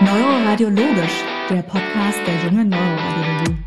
Neuroradiologisch, der Podcast der jungen Neuroradiologie.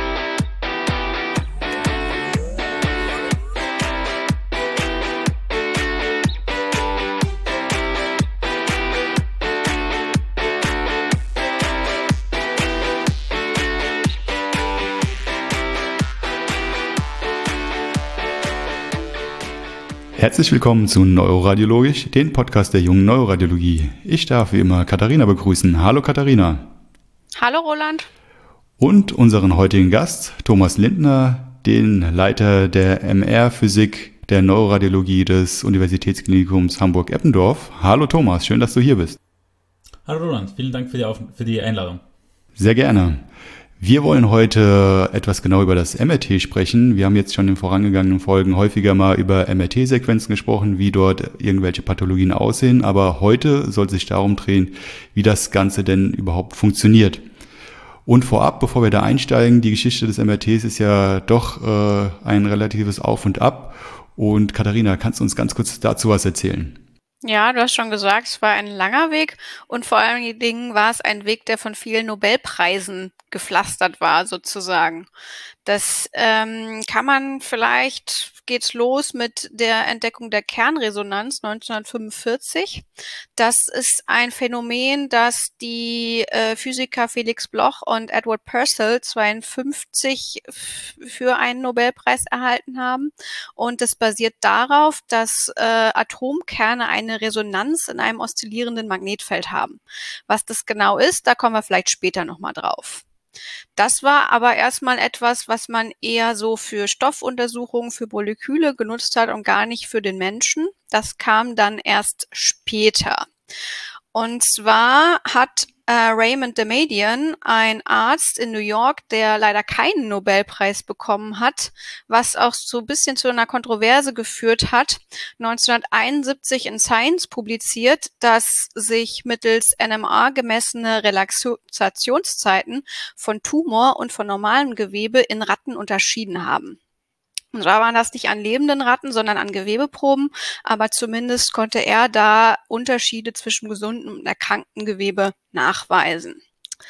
Herzlich willkommen zu Neuroradiologisch, den Podcast der jungen Neuroradiologie. Ich darf wie immer Katharina begrüßen. Hallo Katharina. Hallo Roland. Und unseren heutigen Gast, Thomas Lindner, den Leiter der MR-Physik der Neuroradiologie des Universitätsklinikums Hamburg-Eppendorf. Hallo Thomas, schön, dass du hier bist. Hallo Roland, vielen Dank für die Einladung. Sehr gerne. Wir wollen heute etwas genau über das MRT sprechen. Wir haben jetzt schon in vorangegangenen Folgen häufiger mal über MRT-Sequenzen gesprochen, wie dort irgendwelche Pathologien aussehen. Aber heute soll es sich darum drehen, wie das Ganze denn überhaupt funktioniert. Und vorab, bevor wir da einsteigen, die Geschichte des MRTs ist ja doch ein relatives Auf und Ab. Und Katharina, kannst du uns ganz kurz dazu was erzählen? Ja, du hast schon gesagt, es war ein langer Weg und vor allen Dingen war es ein Weg, der von vielen Nobelpreisen gepflastert war, sozusagen. Das kann man vielleicht, geht's los mit der Entdeckung der Kernresonanz 1945. Das ist ein Phänomen, das die Physiker Felix Bloch und Edward Purcell 1952 für einen Nobelpreis erhalten haben. Und das basiert darauf, dass Atomkerne eine Resonanz in einem oszillierenden Magnetfeld haben. Was das genau ist, da kommen wir vielleicht später nochmal drauf. Das war aber erstmal etwas, was man eher so für Stoffuntersuchungen, für Moleküle genutzt hat und gar nicht für den Menschen. Das kam dann erst später. Und zwar hat Raymond Damadian, ein Arzt in New York, der leider keinen Nobelpreis bekommen hat, was auch so ein bisschen zu einer Kontroverse geführt hat, 1971 in Science publiziert, dass sich mittels NMR gemessene Relaxationszeiten von Tumor und von normalem Gewebe in Ratten unterschieden haben. Und da waren das nicht an lebenden Ratten, sondern an Gewebeproben, aber zumindest konnte er da Unterschiede zwischen gesundem und erkranktem Gewebe nachweisen.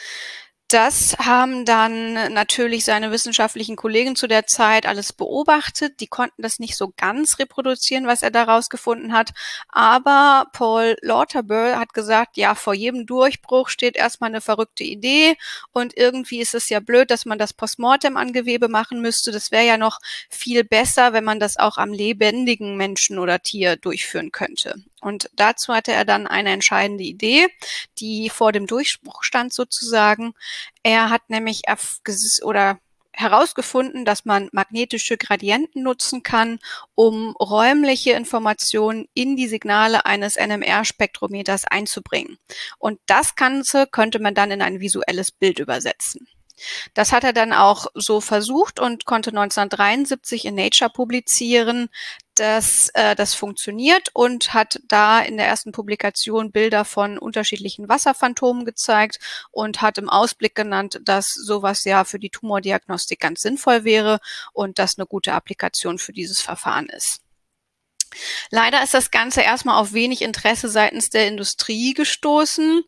Das haben dann natürlich seine wissenschaftlichen Kollegen zu der Zeit alles beobachtet. Die konnten das nicht so ganz reproduzieren, was er daraus gefunden hat. Aber Paul Lauterbur hat gesagt, ja, vor jedem Durchbruch steht erstmal eine verrückte Idee. Und irgendwie ist es ja blöd, dass man das Postmortem an Gewebe machen müsste. Das wäre ja noch viel besser, wenn man das auch am lebendigen Menschen oder Tier durchführen könnte. Und dazu hatte er dann eine entscheidende Idee, die vor dem Durchbruch stand sozusagen. Er hat nämlich herausgefunden, dass man magnetische Gradienten nutzen kann, um räumliche Informationen in die Signale eines NMR-Spektrometers einzubringen. Und das Ganze könnte man dann in ein visuelles Bild übersetzen. Das hat er dann auch so versucht und konnte 1973 in Nature publizieren, dass das funktioniert und hat da in der ersten Publikation Bilder von unterschiedlichen Wasserphantomen gezeigt und hat im Ausblick genannt, dass sowas ja für die Tumordiagnostik ganz sinnvoll wäre und das eine gute Applikation für dieses Verfahren ist. Leider ist das Ganze erstmal auf wenig Interesse seitens der Industrie gestoßen,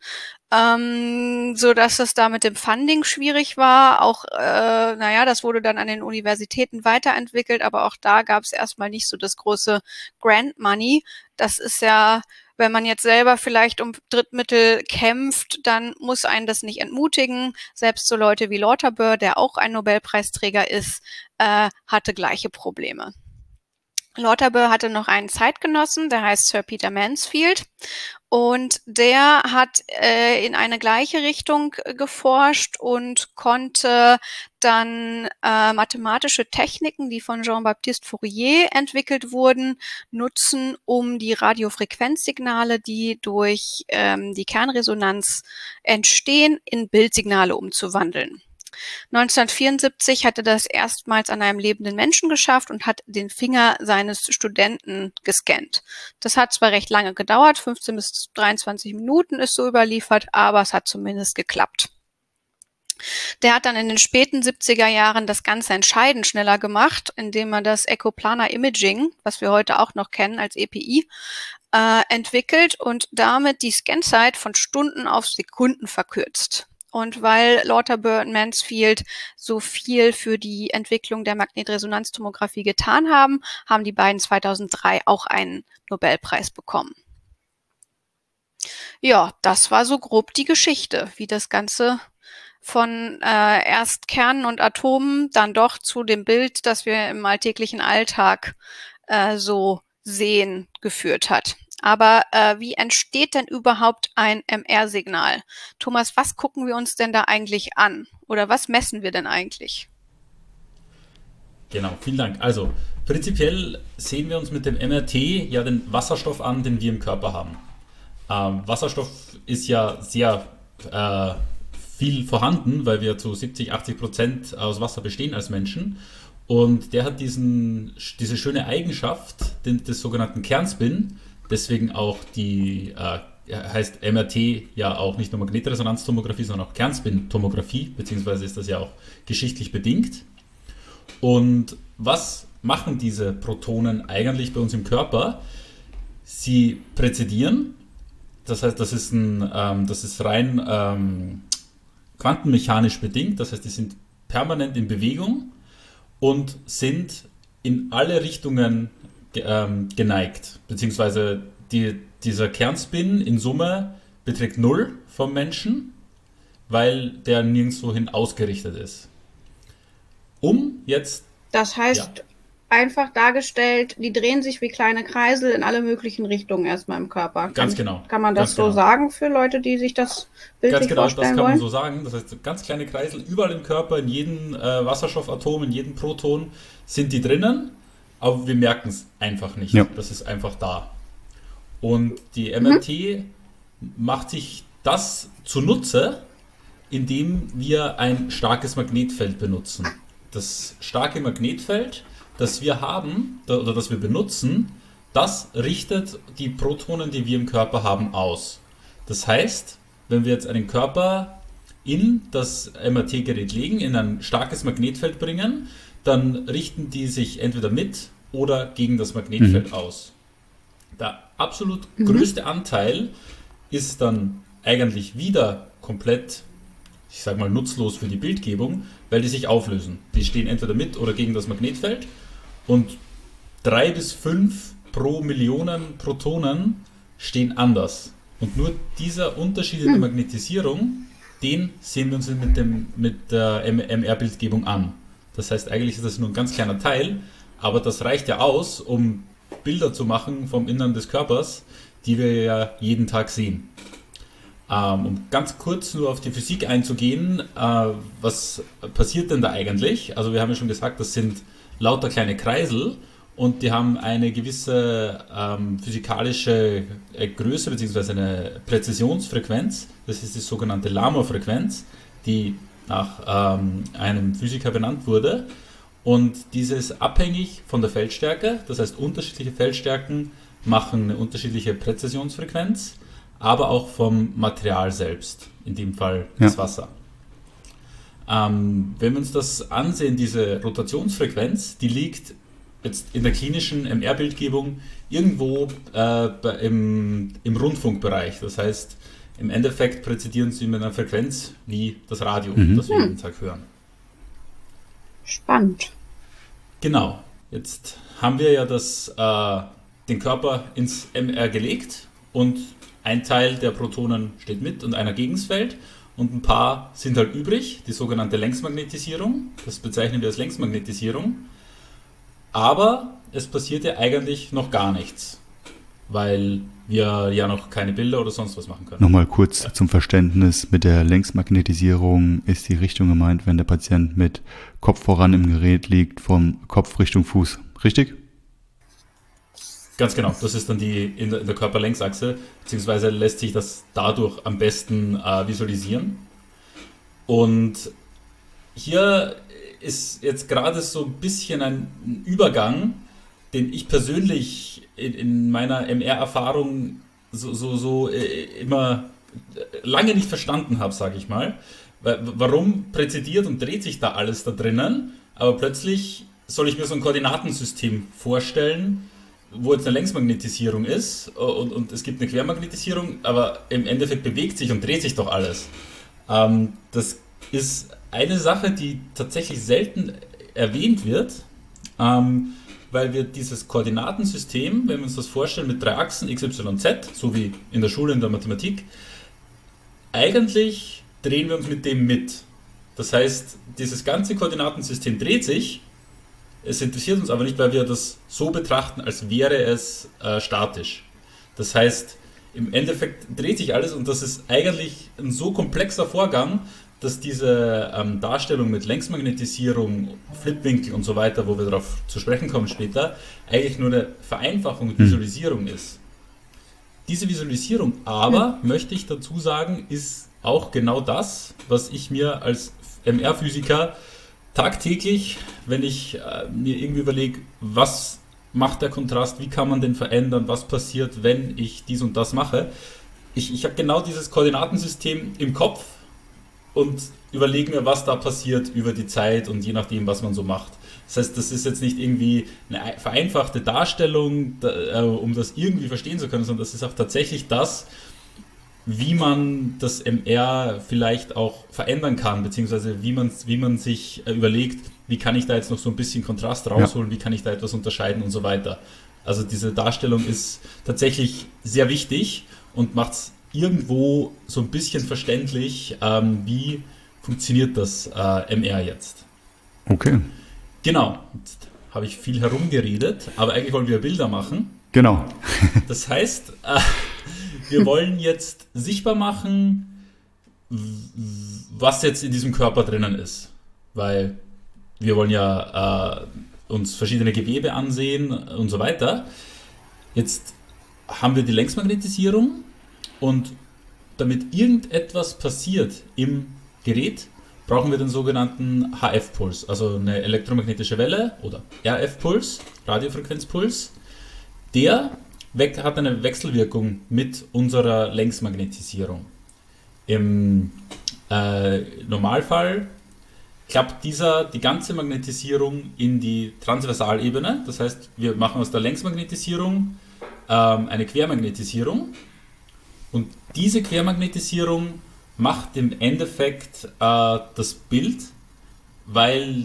so dass es da mit dem Funding schwierig war. Auch, das wurde dann an den Universitäten weiterentwickelt, aber auch da gab es erstmal nicht so das große Grant Money. Das ist ja, wenn man jetzt selber vielleicht um Drittmittel kämpft, dann muss einen das nicht entmutigen. Selbst so Leute wie Lauterbur, der auch ein Nobelpreisträger ist, hatte gleiche Probleme. Lauterbur hatte noch einen Zeitgenossen, der heißt Sir Peter Mansfield, und der hat in eine gleiche Richtung geforscht und konnte dann mathematische Techniken, die von Jean-Baptiste Fourier entwickelt wurden, nutzen, um die Radiofrequenzsignale, die durch die Kernresonanz entstehen, in Bildsignale umzuwandeln. 1974 hat er das erstmals an einem lebenden Menschen geschafft und hat den Finger seines Studenten gescannt. Das hat zwar recht lange gedauert, 15 bis 23 Minuten ist so überliefert, aber es hat zumindest geklappt. Der hat dann in den späten 70er Jahren das Ganze entscheidend schneller gemacht, indem er das Echoplanar Imaging, was wir heute auch noch kennen als EPI, entwickelt und damit die Scanzeit von Stunden auf Sekunden verkürzt. Und weil Lauterbur und Mansfield so viel für die Entwicklung der Magnetresonanztomographie getan haben, haben die beiden 2003 auch einen Nobelpreis bekommen. Ja, das war so grob die Geschichte, wie das Ganze von erst Kernen und Atomen dann doch zu dem Bild, das wir im alltäglichen Alltag so sehen, geführt hat. Aber wie entsteht denn überhaupt ein MR-Signal? Thomas, was gucken wir uns denn da eigentlich an? Oder was messen wir denn eigentlich? Genau, vielen Dank. Also, prinzipiell sehen wir uns mit dem MRT ja den Wasserstoff an, den wir im Körper haben. Wasserstoff ist ja sehr viel vorhanden, weil wir zu 70-80% aus Wasser bestehen als Menschen. Und der hat diese schöne Eigenschaft, des sogenannten Kernspin, deswegen auch heißt MRT ja auch nicht nur Magnetresonanztomographie, sondern auch Kernspintomographie, beziehungsweise ist das ja auch geschichtlich bedingt. Und was machen diese Protonen eigentlich bei uns im Körper? Sie präzidieren, das heißt, das ist rein quantenmechanisch bedingt, das heißt, die sind permanent in Bewegung und sind in alle Richtungen geneigt, beziehungsweise dieser Kernspin in Summe beträgt 0 vom Menschen, weil der nirgendwohin ausgerichtet ist. Das heißt, einfach dargestellt, die drehen sich wie kleine Kreisel in alle möglichen Richtungen erstmal im Körper. Ganz genau. Kann man das so sagen für Leute, die sich das bildlich vorstellen wollen? Ganz genau, das kann man so sagen. Das heißt, ganz kleine Kreisel überall im Körper, in jedem Wasserstoffatom, in jedem Proton sind die drinnen, aber wir merken es einfach nicht. Ja. Das ist einfach da. Und die MRT macht sich das zunutze, indem wir ein starkes Magnetfeld benutzen. Das starke Magnetfeld, das wir haben oder das wir benutzen, das richtet die Protonen, die wir im Körper haben, aus. Das heißt, wenn wir jetzt einen Körper in das MRT-Gerät legen, in ein starkes Magnetfeld bringen, dann richten die sich entweder mit oder gegen das Magnetfeld aus. Der absolut größte Anteil ist dann eigentlich wieder komplett, ich sag mal, nutzlos für die Bildgebung, weil die sich auflösen. Die stehen entweder mit oder gegen das Magnetfeld und 3 bis 5 pro Millionen Protonen stehen anders. Und nur dieser Unterschied in der Magnetisierung, den sehen wir uns mit der MR-Bildgebung an. Das heißt, eigentlich ist das nur ein ganz kleiner Teil, aber das reicht ja aus, um Bilder zu machen vom Innern des Körpers, die wir ja jeden Tag sehen. Um ganz kurz nur auf die Physik einzugehen, was passiert denn da eigentlich? Also wir haben ja schon gesagt, das sind lauter kleine Kreisel und die haben eine gewisse physikalische Größe bzw. eine Präzisionsfrequenz. Das ist die sogenannte Lama-Frequenz, die nach einem Physiker benannt wurde. Und diese ist abhängig von der Feldstärke. Das heißt, unterschiedliche Feldstärken machen eine unterschiedliche Präzisionsfrequenz, aber auch vom Material selbst, in dem Fall das Wasser. Wenn wir uns das ansehen, diese Rotationsfrequenz, die liegt jetzt in der klinischen MR-Bildgebung irgendwo im Rundfunkbereich. Das heißt, im Endeffekt präzidieren sie mit einer Frequenz wie das Radio, das wir jeden Tag hören. Spannend. Genau. Jetzt haben wir ja den Körper ins MR gelegt und ein Teil der Protonen steht mit und einer gegen das Feld und ein paar sind halt übrig, die sogenannte Längsmagnetisierung. Das bezeichnen wir als Längsmagnetisierung. Aber es passiert ja eigentlich noch gar nichts, weil wir ja noch keine Bilder oder sonst was machen können. Nochmal kurz zum Verständnis, mit der Längsmagnetisierung ist die Richtung gemeint, wenn der Patient mit Kopf voran im Gerät liegt, vom Kopf Richtung Fuß. Richtig? Ganz genau, das ist dann in der Körperlängsachse, beziehungsweise lässt sich das dadurch am besten visualisieren. Und hier ist jetzt gerade so ein bisschen ein Übergang, den ich persönlich in meiner MR-Erfahrung so immer lange nicht verstanden habe, sage ich mal, Warum präzidiert und dreht sich da alles da drinnen, aber plötzlich soll ich mir so ein Koordinatensystem vorstellen, wo jetzt eine Längsmagnetisierung ist und es gibt eine Quermagnetisierung, aber im Endeffekt bewegt sich und dreht sich doch alles. Das ist eine Sache, die tatsächlich selten erwähnt wird, weil wir dieses Koordinatensystem, wenn wir uns das vorstellen mit 3 Achsen x, y, z, so wie in der Schule in der Mathematik, eigentlich drehen wir uns mit dem mit. Das heißt, dieses ganze Koordinatensystem dreht sich, es interessiert uns aber nicht, weil wir das so betrachten, als wäre es statisch. Das heißt, im Endeffekt dreht sich alles und das ist eigentlich ein so komplexer Vorgang, dass diese Darstellung mit Längsmagnetisierung, Flipwinkel und so weiter, wo wir darauf zu sprechen kommen später, eigentlich nur eine Vereinfachung und Visualisierung ist. Diese Visualisierung aber, möchte ich dazu sagen, ist auch genau das, was ich mir als MR-Physiker tagtäglich, wenn ich mir irgendwie überlege, was macht der Kontrast, wie kann man den verändern, was passiert, wenn ich dies und das mache. Ich habe genau dieses Koordinatensystem im Kopf und überlege mir, was da passiert über die Zeit und je nachdem, was man so macht. Das heißt, das ist jetzt nicht irgendwie eine vereinfachte Darstellung, um das irgendwie verstehen zu können, sondern das ist auch tatsächlich das, wie man das MR vielleicht auch verändern kann, beziehungsweise wie man sich überlegt, wie kann ich da jetzt noch so ein bisschen Kontrast rausholen, wie kann ich da etwas unterscheiden und so weiter. Also diese Darstellung ist tatsächlich sehr wichtig und macht es irgendwo so ein bisschen verständlich, wie funktioniert das MR jetzt. Okay. Genau, jetzt habe ich viel herumgeredet, aber eigentlich wollen wir Bilder machen. Genau. Das heißt, wir wollen jetzt sichtbar machen, was jetzt in diesem Körper drinnen ist. Weil wir wollen ja uns verschiedene Gewebe ansehen und so weiter. Jetzt haben wir die Längsmagnetisierung und damit irgendetwas passiert im Gerät, brauchen wir den sogenannten HF-Puls, also eine elektromagnetische Welle oder RF-Puls, Radiofrequenzpuls. Der hat eine Wechselwirkung mit unserer Längsmagnetisierung. Im Normalfall klappt die ganze Magnetisierung in die Transversalebene. Das heißt, wir machen aus der Längsmagnetisierung eine Quermagnetisierung. Und diese Quermagnetisierung macht im Endeffekt das Bild, weil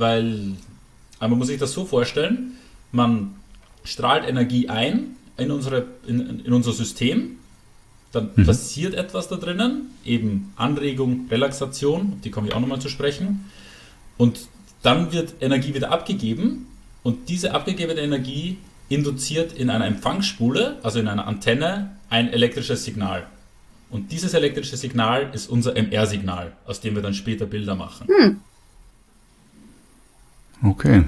man muss sich das so vorstellen, man strahlt Energie ein in unser System, dann passiert etwas da drinnen, eben Anregung, Relaxation, die komme ich auch nochmal zu sprechen, und dann wird Energie wieder abgegeben und diese abgegebene Energie induziert in einer Empfangsspule, also in einer Antenne, ein elektrisches Signal. Und dieses elektrische Signal ist unser MR-Signal, aus dem wir dann später Bilder machen. Okay.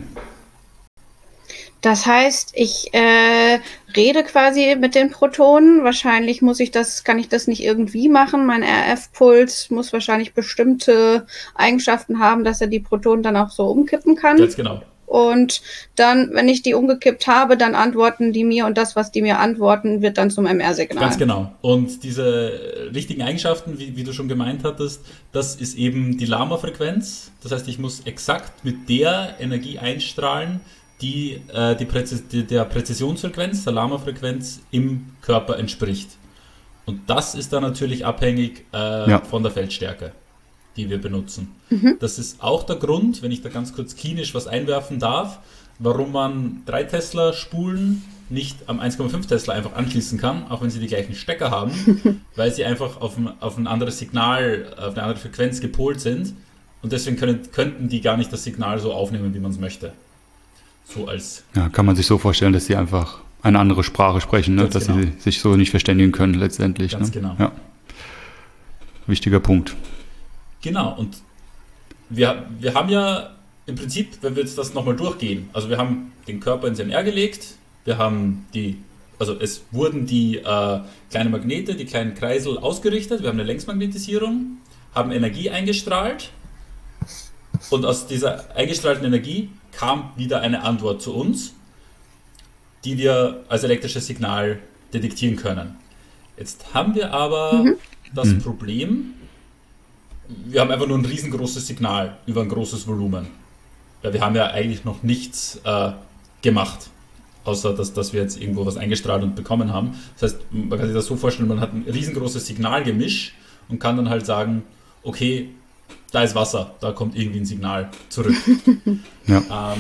Das heißt, ich rede quasi mit den Protonen. Wahrscheinlich kann ich das nicht irgendwie machen. Mein RF-Puls muss wahrscheinlich bestimmte Eigenschaften haben, dass er die Protonen dann auch so umkippen kann. Ganz genau. Und dann, wenn ich die umgekippt habe, dann antworten die mir und das, was die mir antworten, wird dann zum MR-Signal. Ganz genau. Und diese richtigen Eigenschaften, wie du schon gemeint hattest, das ist eben die Lama-Frequenz. Das heißt, ich muss exakt mit der Energie einstrahlen, die der Präzisionsfrequenz, der Lama-Frequenz im Körper entspricht. Und das ist dann natürlich abhängig von der Feldstärke, die wir benutzen. Das ist auch der Grund, wenn ich da ganz kurz klinisch was einwerfen darf, warum man 3 Tesla Spulen nicht am 1,5 Tesla einfach anschließen kann, auch wenn sie die gleichen Stecker haben, weil sie einfach auf ein anderes Signal, auf eine andere Frequenz gepolt sind und deswegen könnten die gar nicht das Signal so aufnehmen, wie man es möchte. Kann man sich so vorstellen, dass sie einfach eine andere Sprache sprechen, ne? Dass sie sich so nicht verständigen können letztendlich. Ganz ne? genau. Ja. Wichtiger Punkt. Genau, und wir haben ja im Prinzip, wenn wir jetzt das nochmal durchgehen, also wir haben den Körper ins MR gelegt, wir haben es wurden die kleinen Magnete, die kleinen Kreisel ausgerichtet, wir haben eine Längsmagnetisierung, haben Energie eingestrahlt und aus dieser eingestrahlten Energie kam wieder eine Antwort zu uns, die wir als elektrisches Signal detektieren können. Jetzt haben wir aber das Problem, wir haben einfach nur ein riesengroßes Signal über ein großes Volumen. Ja, wir haben ja eigentlich noch nichts gemacht, außer dass wir jetzt irgendwo was eingestrahlt und bekommen haben. Das heißt, man kann sich das so vorstellen, man hat ein riesengroßes Signalgemisch und kann dann halt sagen, okay, da ist Wasser, da kommt irgendwie ein Signal zurück. Ja.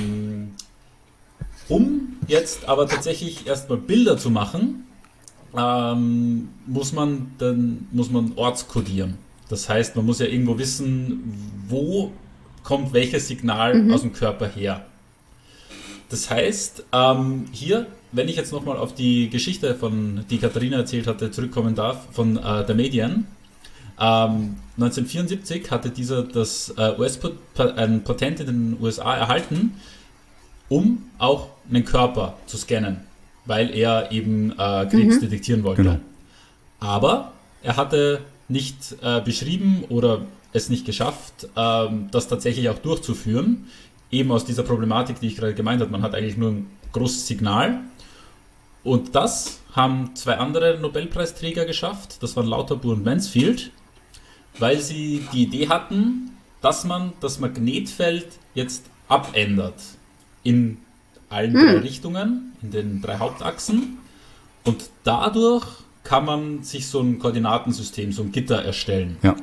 Um jetzt aber tatsächlich erstmal Bilder zu machen, muss man ortskodieren. Das heißt, man muss ja irgendwo wissen, wo kommt welches Signal aus dem Körper her. Das heißt, hier, wenn ich jetzt nochmal auf die Geschichte, die Katharina erzählt hatte, zurückkommen darf, von der Medien. 1974 hatte dieser ein Patent in den USA erhalten, um auch einen Körper zu scannen, weil er eben Krebs detektieren wollte. Genau. Aber er hatte nicht beschrieben oder es nicht geschafft, das tatsächlich auch durchzuführen, eben aus dieser Problematik, die ich gerade gemeint habe. Man hat eigentlich nur ein großes Signal. Und das haben 2 andere Nobelpreisträger geschafft, das waren Lauterbur und Mansfield, weil sie die Idee hatten, dass man das Magnetfeld jetzt abändert in allen 3 Richtungen, in den 3 Hauptachsen, und dadurch kann man sich so ein Koordinatensystem, so ein Gitter erstellen. Ja.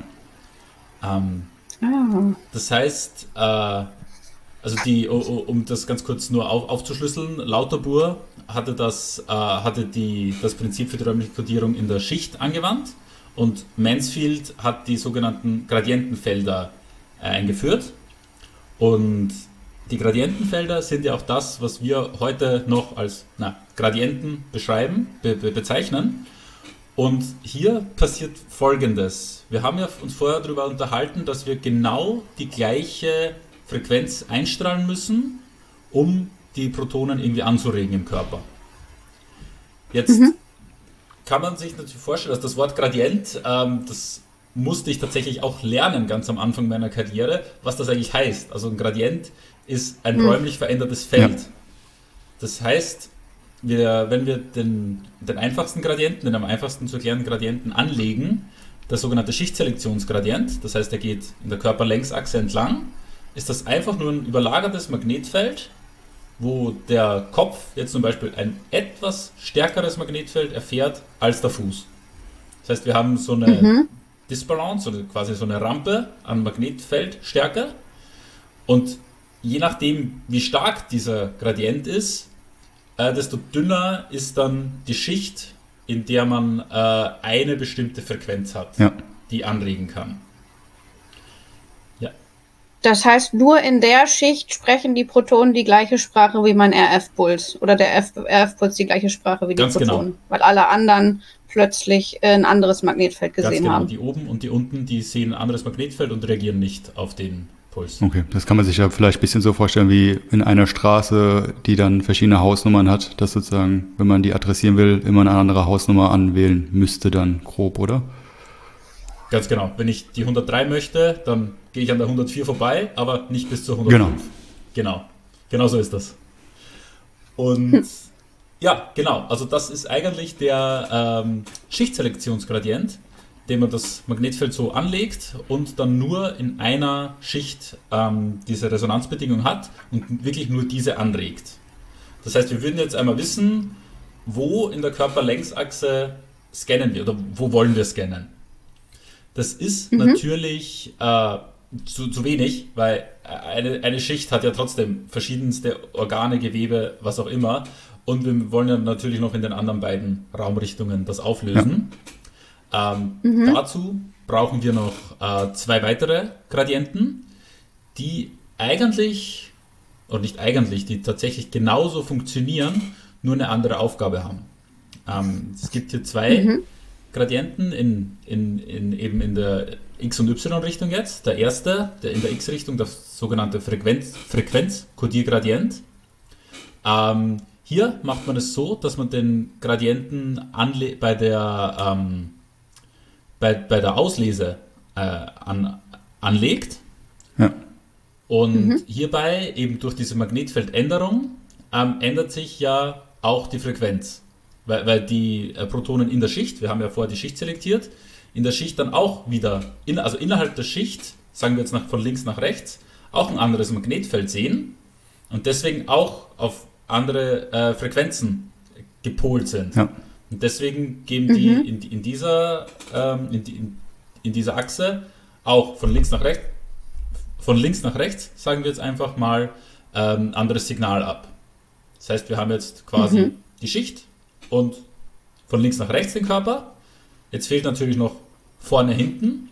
Das heißt, also um das ganz kurz nur aufzuschlüsseln, Lauterbur hatte das Prinzip für die räumliche Kodierung in der Schicht angewandt und Mansfield hat die sogenannten Gradientenfelder eingeführt. Und die Gradientenfelder sind ja auch das, was wir heute noch als Gradienten bezeichnen. Und hier passiert Folgendes. Wir haben ja uns vorher darüber unterhalten, dass wir genau die gleiche Frequenz einstrahlen müssen, um die Protonen irgendwie anzuregen im Körper. Jetzt kann man sich natürlich vorstellen, dass das Wort Gradient, das musste ich tatsächlich auch lernen, ganz am Anfang meiner Karriere, was das eigentlich heißt. Also ein Gradient ist ein räumlich verändertes Feld. Ja. Das heißt, wenn wir den einfachsten Gradienten, den am einfachsten zu erklärenden Gradienten anlegen, das sogenannte Schichtselektionsgradient, das heißt, er geht in der Körperlängsachse entlang, ist das einfach nur ein überlagertes Magnetfeld, wo der Kopf jetzt zum Beispiel ein etwas stärkeres Magnetfeld erfährt als der Fuß. Das heißt, wir haben so eine Disbalance, oder quasi so eine Rampe an Magnetfeldstärke, und je nachdem, wie stark dieser Gradient ist, desto dünner ist dann die Schicht, in der man eine bestimmte Frequenz hat, die anregen kann. Ja. Das heißt, nur in der Schicht sprechen die Protonen die gleiche Sprache wie mein RF-Puls oder der RF-Puls die gleiche Sprache wie die Protonen, weil alle anderen plötzlich ein anderes Magnetfeld gesehen haben. Die oben und die unten, die sehen ein anderes Magnetfeld und reagieren nicht auf den Puls. Okay, das kann man sich ja vielleicht ein bisschen so vorstellen wie in einer Straße, die dann verschiedene Hausnummern hat, dass sozusagen, wenn man die adressieren will, immer eine andere Hausnummer anwählen müsste dann grob, oder? Ganz genau. Wenn ich die 103 möchte, dann gehe ich an der 104 vorbei, aber nicht bis zur 105. Genau so ist das. Und ja, genau. Also das ist eigentlich der Schichtselektionsgradient, indem man das Magnetfeld so anlegt und dann nur in einer Schicht diese Resonanzbedingung hat und wirklich nur diese anregt. Das heißt, wir würden jetzt einmal wissen, wo in der Körperlängsachse scannen wir oder wo wollen wir scannen. Das ist natürlich zu wenig, weil eine Schicht hat ja trotzdem verschiedenste Organe, Gewebe, was auch immer, und wir wollen ja natürlich noch in den anderen beiden Raumrichtungen das auflösen. Dazu brauchen wir noch 2 weitere Gradienten, die die tatsächlich genauso funktionieren, nur eine andere Aufgabe haben. Es gibt hier 2 Gradienten eben in der X- und Y-Richtung jetzt. Der erste, der in der X-Richtung, das sogenannte Frequenzkodiergradient. Hier macht man es so, dass man den Gradienten bei der Auslese anlegt. Ja. Und hierbei eben durch diese Magnetfeldänderung ändert sich ja auch die Frequenz. Weil die Protonen in der Schicht, wir haben ja vorher die Schicht selektiert, in der Schicht dann auch wieder, also innerhalb der Schicht, sagen wir jetzt von links nach rechts, auch ein anderes Magnetfeld sehen und deswegen auch auf andere Frequenzen gepolt sind. Ja. Und deswegen geben die in dieser Achse auch von links nach rechts, sagen wir jetzt einfach mal, anderes Signal ab. Das heißt, wir haben jetzt quasi die Schicht und von links nach rechts den Körper. Jetzt fehlt natürlich noch vorne, hinten.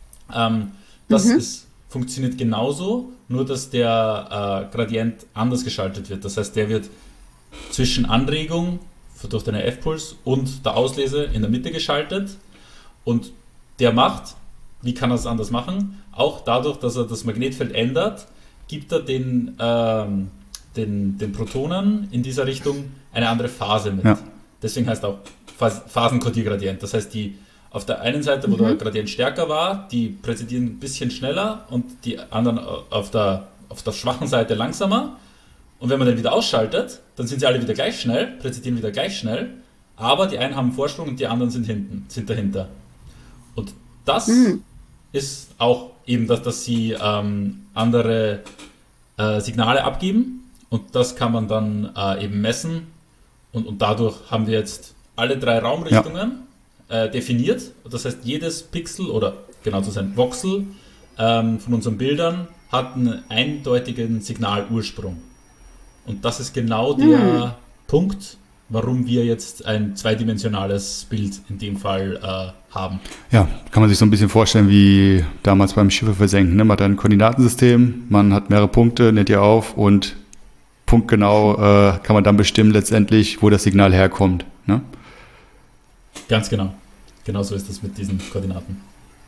Das funktioniert genauso, nur dass der Gradient anders geschaltet wird. Das heißt, der wird zwischen Anregung durch den RF-Puls und der Auslese in der Mitte geschaltet. Und der macht, wie kann er es anders machen? Auch dadurch, dass er das Magnetfeld ändert, gibt er den Protonen in dieser Richtung eine andere Phase mit. Ja. Deswegen heißt auch Phasenkodiergradient. Das heißt, die auf der einen Seite, wo der Gradient stärker war, die präzedieren ein bisschen schneller und die anderen auf der schwachen Seite langsamer. Und wenn man den wieder ausschaltet, dann sind sie alle wieder gleich schnell, präzedieren wieder gleich schnell, aber die einen haben einen Vorsprung und die anderen sind dahinter. Und das ist auch eben, dass sie andere Signale abgeben und das kann man dann eben messen und dadurch haben wir jetzt alle 3 Raumrichtungen definiert. Das heißt, jedes Pixel oder genau zu sein Voxel von unseren Bildern hat einen eindeutigen Signalursprung. Und das ist genau der Punkt, warum wir jetzt ein zweidimensionales Bild in dem Fall haben. Ja, kann man sich so ein bisschen vorstellen wie damals beim Schiffe versenken. Ne? Man hat ein Koordinatensystem, man hat mehrere Punkte, nennt ihr auf und punktgenau kann man dann bestimmen letztendlich, wo das Signal herkommt. Ne? Ganz genau. Genauso ist das mit diesen Koordinaten.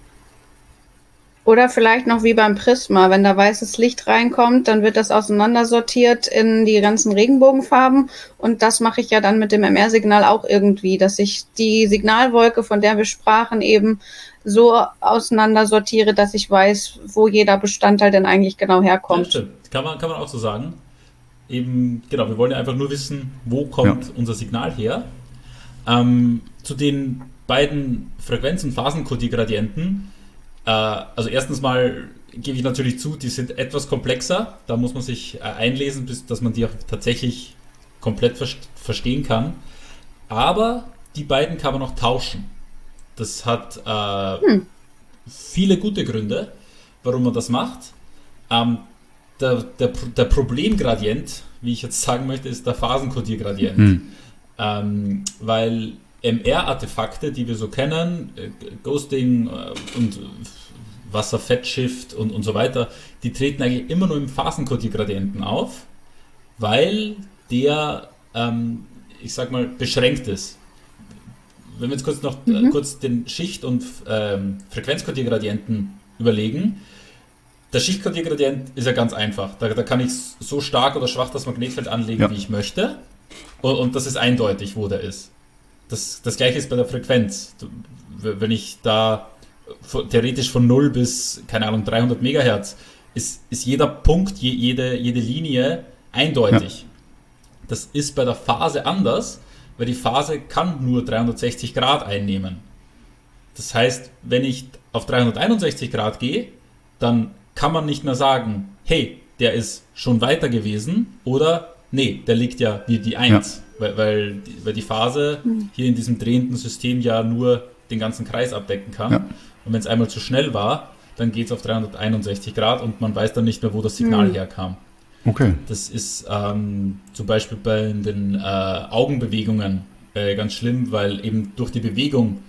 Oder vielleicht noch wie beim Prisma, wenn da weißes Licht reinkommt, dann wird das auseinandersortiert in die ganzen Regenbogenfarben und das mache ich ja dann mit dem MR-Signal auch irgendwie, dass ich die Signalwolke, von der wir sprachen, eben so auseinandersortiere, dass ich weiß, wo jeder Bestandteil denn eigentlich genau herkommt. Ja, stimmt. Kann man auch so sagen. Eben, genau, wir wollen ja einfach nur wissen, wo kommt unser Signal her. Zu den beiden Frequenz- und Phasenkodiergradienten. Also erstens mal gebe ich natürlich zu, die sind etwas komplexer. Da muss man sich einlesen, bis dass man die auch tatsächlich komplett verstehen kann. Aber die beiden kann man auch tauschen. Das hat viele gute Gründe, warum man das macht. Der Problemgradient, wie ich jetzt sagen möchte, ist der Phasenkodiergradient. Weil MR-Artefakte, die wir so kennen, Ghosting und Wasser-Fett-Shift und so weiter, die treten eigentlich immer nur im Phasenkodiergradienten auf, weil der, ich sag mal, beschränkt ist. Wenn wir jetzt kurz den Schicht- und Frequenzkodiergradienten überlegen, der Schichtkodiergradient ist ja ganz einfach. Da kann ich so stark oder schwach das Magnetfeld anlegen, wie ich möchte. Und das ist eindeutig, wo der ist. Das gleiche ist bei der Frequenz. Wenn ich da theoretisch von 0 bis, keine Ahnung, 300 Megahertz, ist jeder Punkt, jede Linie eindeutig. Ja. Das ist bei der Phase anders, weil die Phase kann nur 360 Grad einnehmen. Das heißt, wenn ich auf 361 Grad gehe, dann kann man nicht mehr sagen, hey, der ist schon weiter gewesen oder nee, der liegt ja wie die 1. Ja. Weil die Phase hier in diesem drehenden System ja nur den ganzen Kreis abdecken kann. Ja. Und wenn es einmal zu schnell war, dann geht es auf 361 Grad und man weiß dann nicht mehr, wo das Signal herkam. Okay. Das ist zum Beispiel bei den Augenbewegungen ganz schlimm, weil eben durch die Bewegung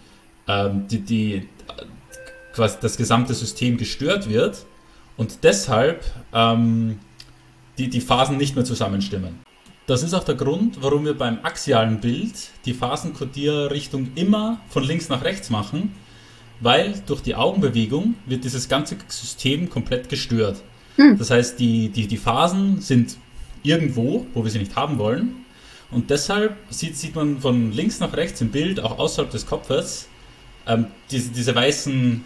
quasi das gesamte System gestört wird und deshalb die Phasen nicht mehr zusammenstimmen. Das ist auch der Grund, warum wir beim axialen Bild die Phasenkodierrichtung immer von links nach rechts machen, weil durch die Augenbewegung wird dieses ganze System komplett gestört. Das heißt, die Phasen sind irgendwo, wo wir sie nicht haben wollen und deshalb sieht man von links nach rechts im Bild, auch außerhalb des Kopfes, diese weißen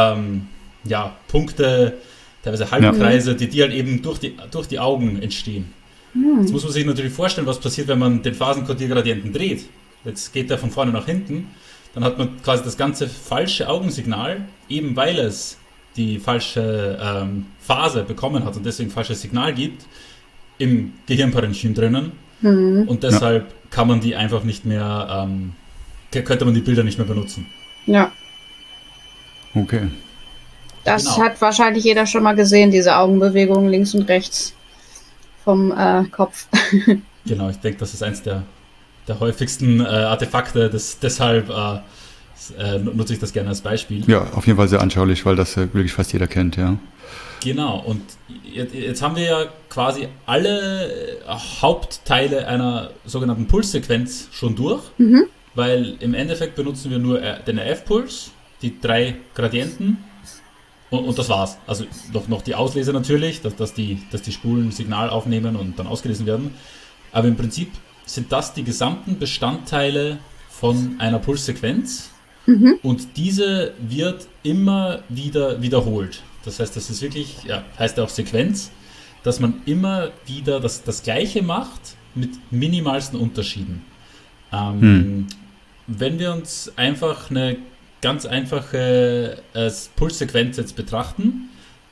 Punkte, teilweise Halbkreise, die halt eben durch die Augen entstehen. Jetzt muss man sich natürlich vorstellen, was passiert, wenn man den Phasenkodiergradienten dreht. Jetzt geht der von vorne nach hinten. dann hat man quasi das ganze falsche Augensignal, eben weil es die falsche Phase bekommen hat und deswegen falsches Signal gibt, im Gehirnparenchym drinnen. Und deshalb kann man die einfach nicht mehr, könnte man die Bilder nicht mehr benutzen. Ja. Okay. Das hat wahrscheinlich jeder schon mal gesehen, diese Augenbewegungen links und rechts vom Kopf. Genau, ich denke, das ist eins der häufigsten Artefakte, deshalb nutze ich das gerne als Beispiel. Ja, auf jeden Fall sehr anschaulich, weil das wirklich fast jeder kennt, ja. Genau, und jetzt haben wir ja quasi alle Hauptteile einer sogenannten Pulssequenz schon durch, weil im Endeffekt benutzen wir nur den RF-Puls, die 3 Gradienten und das war's. Also noch die Auslese natürlich, dass die Spulen Signal aufnehmen und dann ausgelesen werden. Aber im Prinzip sind das die gesamten Bestandteile von einer Pulssequenz und diese wird immer wieder wiederholt. Das heißt, das ist wirklich, heißt ja auch Sequenz, dass man immer wieder das Gleiche macht mit minimalsten Unterschieden. Wenn wir uns einfach eine ganz einfache Pulssequenz jetzt betrachten,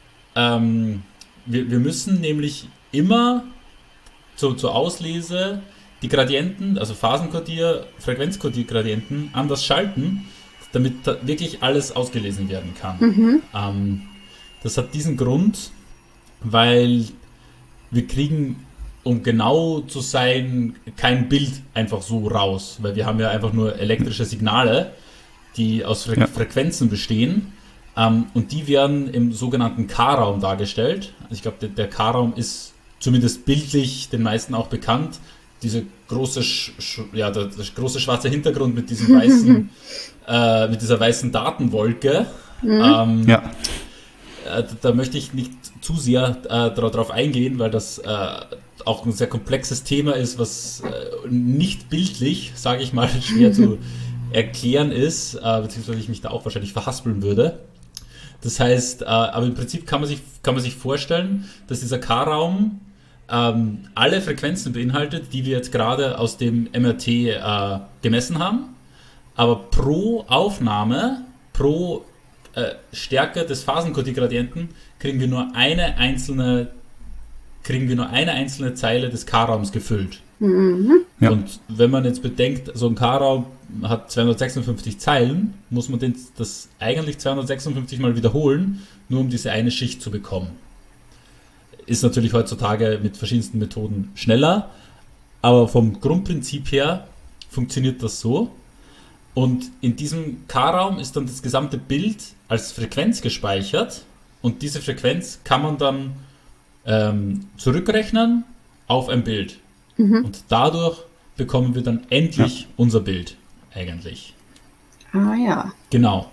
wir müssen nämlich immer zur Auslese die Gradienten, also Phasenkodier, Frequenzkodiergradienten anders schalten, damit da wirklich alles ausgelesen werden kann. Das hat diesen Grund, weil wir kriegen, um genau zu sein, kein Bild einfach so raus, weil wir haben ja einfach nur elektrische Signale, die aus Frequenzen bestehen und die werden im sogenannten K-Raum dargestellt. Also ich glaube, der K-Raum ist zumindest bildlich den meisten auch bekannt. Diese große, das große schwarze Hintergrund mit diesem weißen, mit dieser weißen Datenwolke. Da möchte ich nicht zu sehr darauf eingehen, weil das auch ein sehr komplexes Thema ist, was nicht bildlich, sage ich mal, schwer zu erklären ist, beziehungsweise ich mich da auch wahrscheinlich verhaspeln würde. Das heißt, aber im Prinzip kann man sich vorstellen, dass dieser K-Raum alle Frequenzen beinhaltet, die wir jetzt gerade aus dem MRT gemessen haben, aber pro Aufnahme, pro Stärke des Phasenkodiergradienten kriegen wir nur eine einzelne Zeile des K-Raums gefüllt. Ja. Und wenn man jetzt bedenkt, so ein K-Raum hat 256 Zeilen, muss man das eigentlich 256 Mal wiederholen, nur um diese eine Schicht zu bekommen. Ist natürlich heutzutage mit verschiedensten Methoden schneller, aber vom Grundprinzip her funktioniert das so. Und in diesem K-Raum ist dann das gesamte Bild als Frequenz gespeichert und diese Frequenz kann man dann zurückrechnen auf ein Bild. Und dadurch bekommen wir dann endlich unser Bild eigentlich. Ah ja. Genau.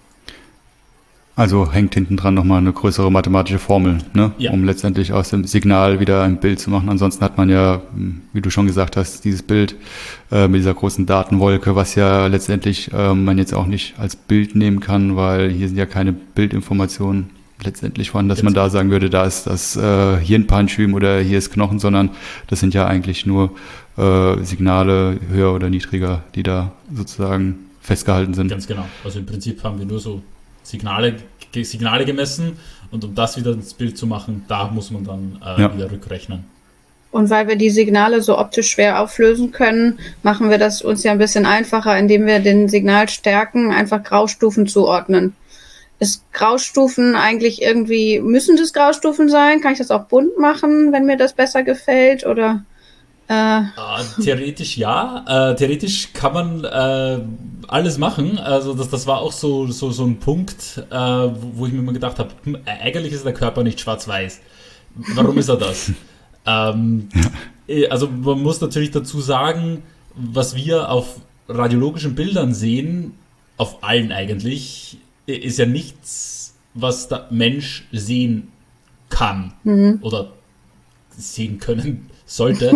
Also hängt hinten dran nochmal eine größere mathematische Formel, ne? Um letztendlich aus dem Signal wieder ein Bild zu machen. Ansonsten hat man ja, wie du schon gesagt hast, dieses Bild mit dieser großen Datenwolke, was ja letztendlich man jetzt auch nicht als Bild nehmen kann, weil hier sind ja keine Bildinformationen letztendlich vorhanden, dass man da sagen würde, da ist das Hirnparenchym oder hier ist Knochen, sondern das sind ja eigentlich nur Signale höher oder niedriger, die da sozusagen festgehalten sind. Ganz genau. Also im Prinzip haben wir nur so Signale gemessen und um das wieder ins Bild zu machen, da muss man dann wieder rückrechnen. Und weil wir die Signale so optisch schwer auflösen können, machen wir das uns ja ein bisschen einfacher, indem wir den Signalstärken einfach Graustufen zuordnen. Ist Graustufen eigentlich irgendwie, müssen das Graustufen sein? Kann ich das auch bunt machen, wenn mir das besser gefällt? Oder? Theoretisch ja. Theoretisch kann man alles machen. Also das war auch so ein Punkt, wo ich mir immer gedacht habe, eigentlich ist der Körper nicht schwarz-weiß. Warum ist er das? Also man muss natürlich dazu sagen, was wir auf radiologischen Bildern sehen, auf allen eigentlich, ist ja nichts, was der Mensch sehen kann oder sehen können sollte,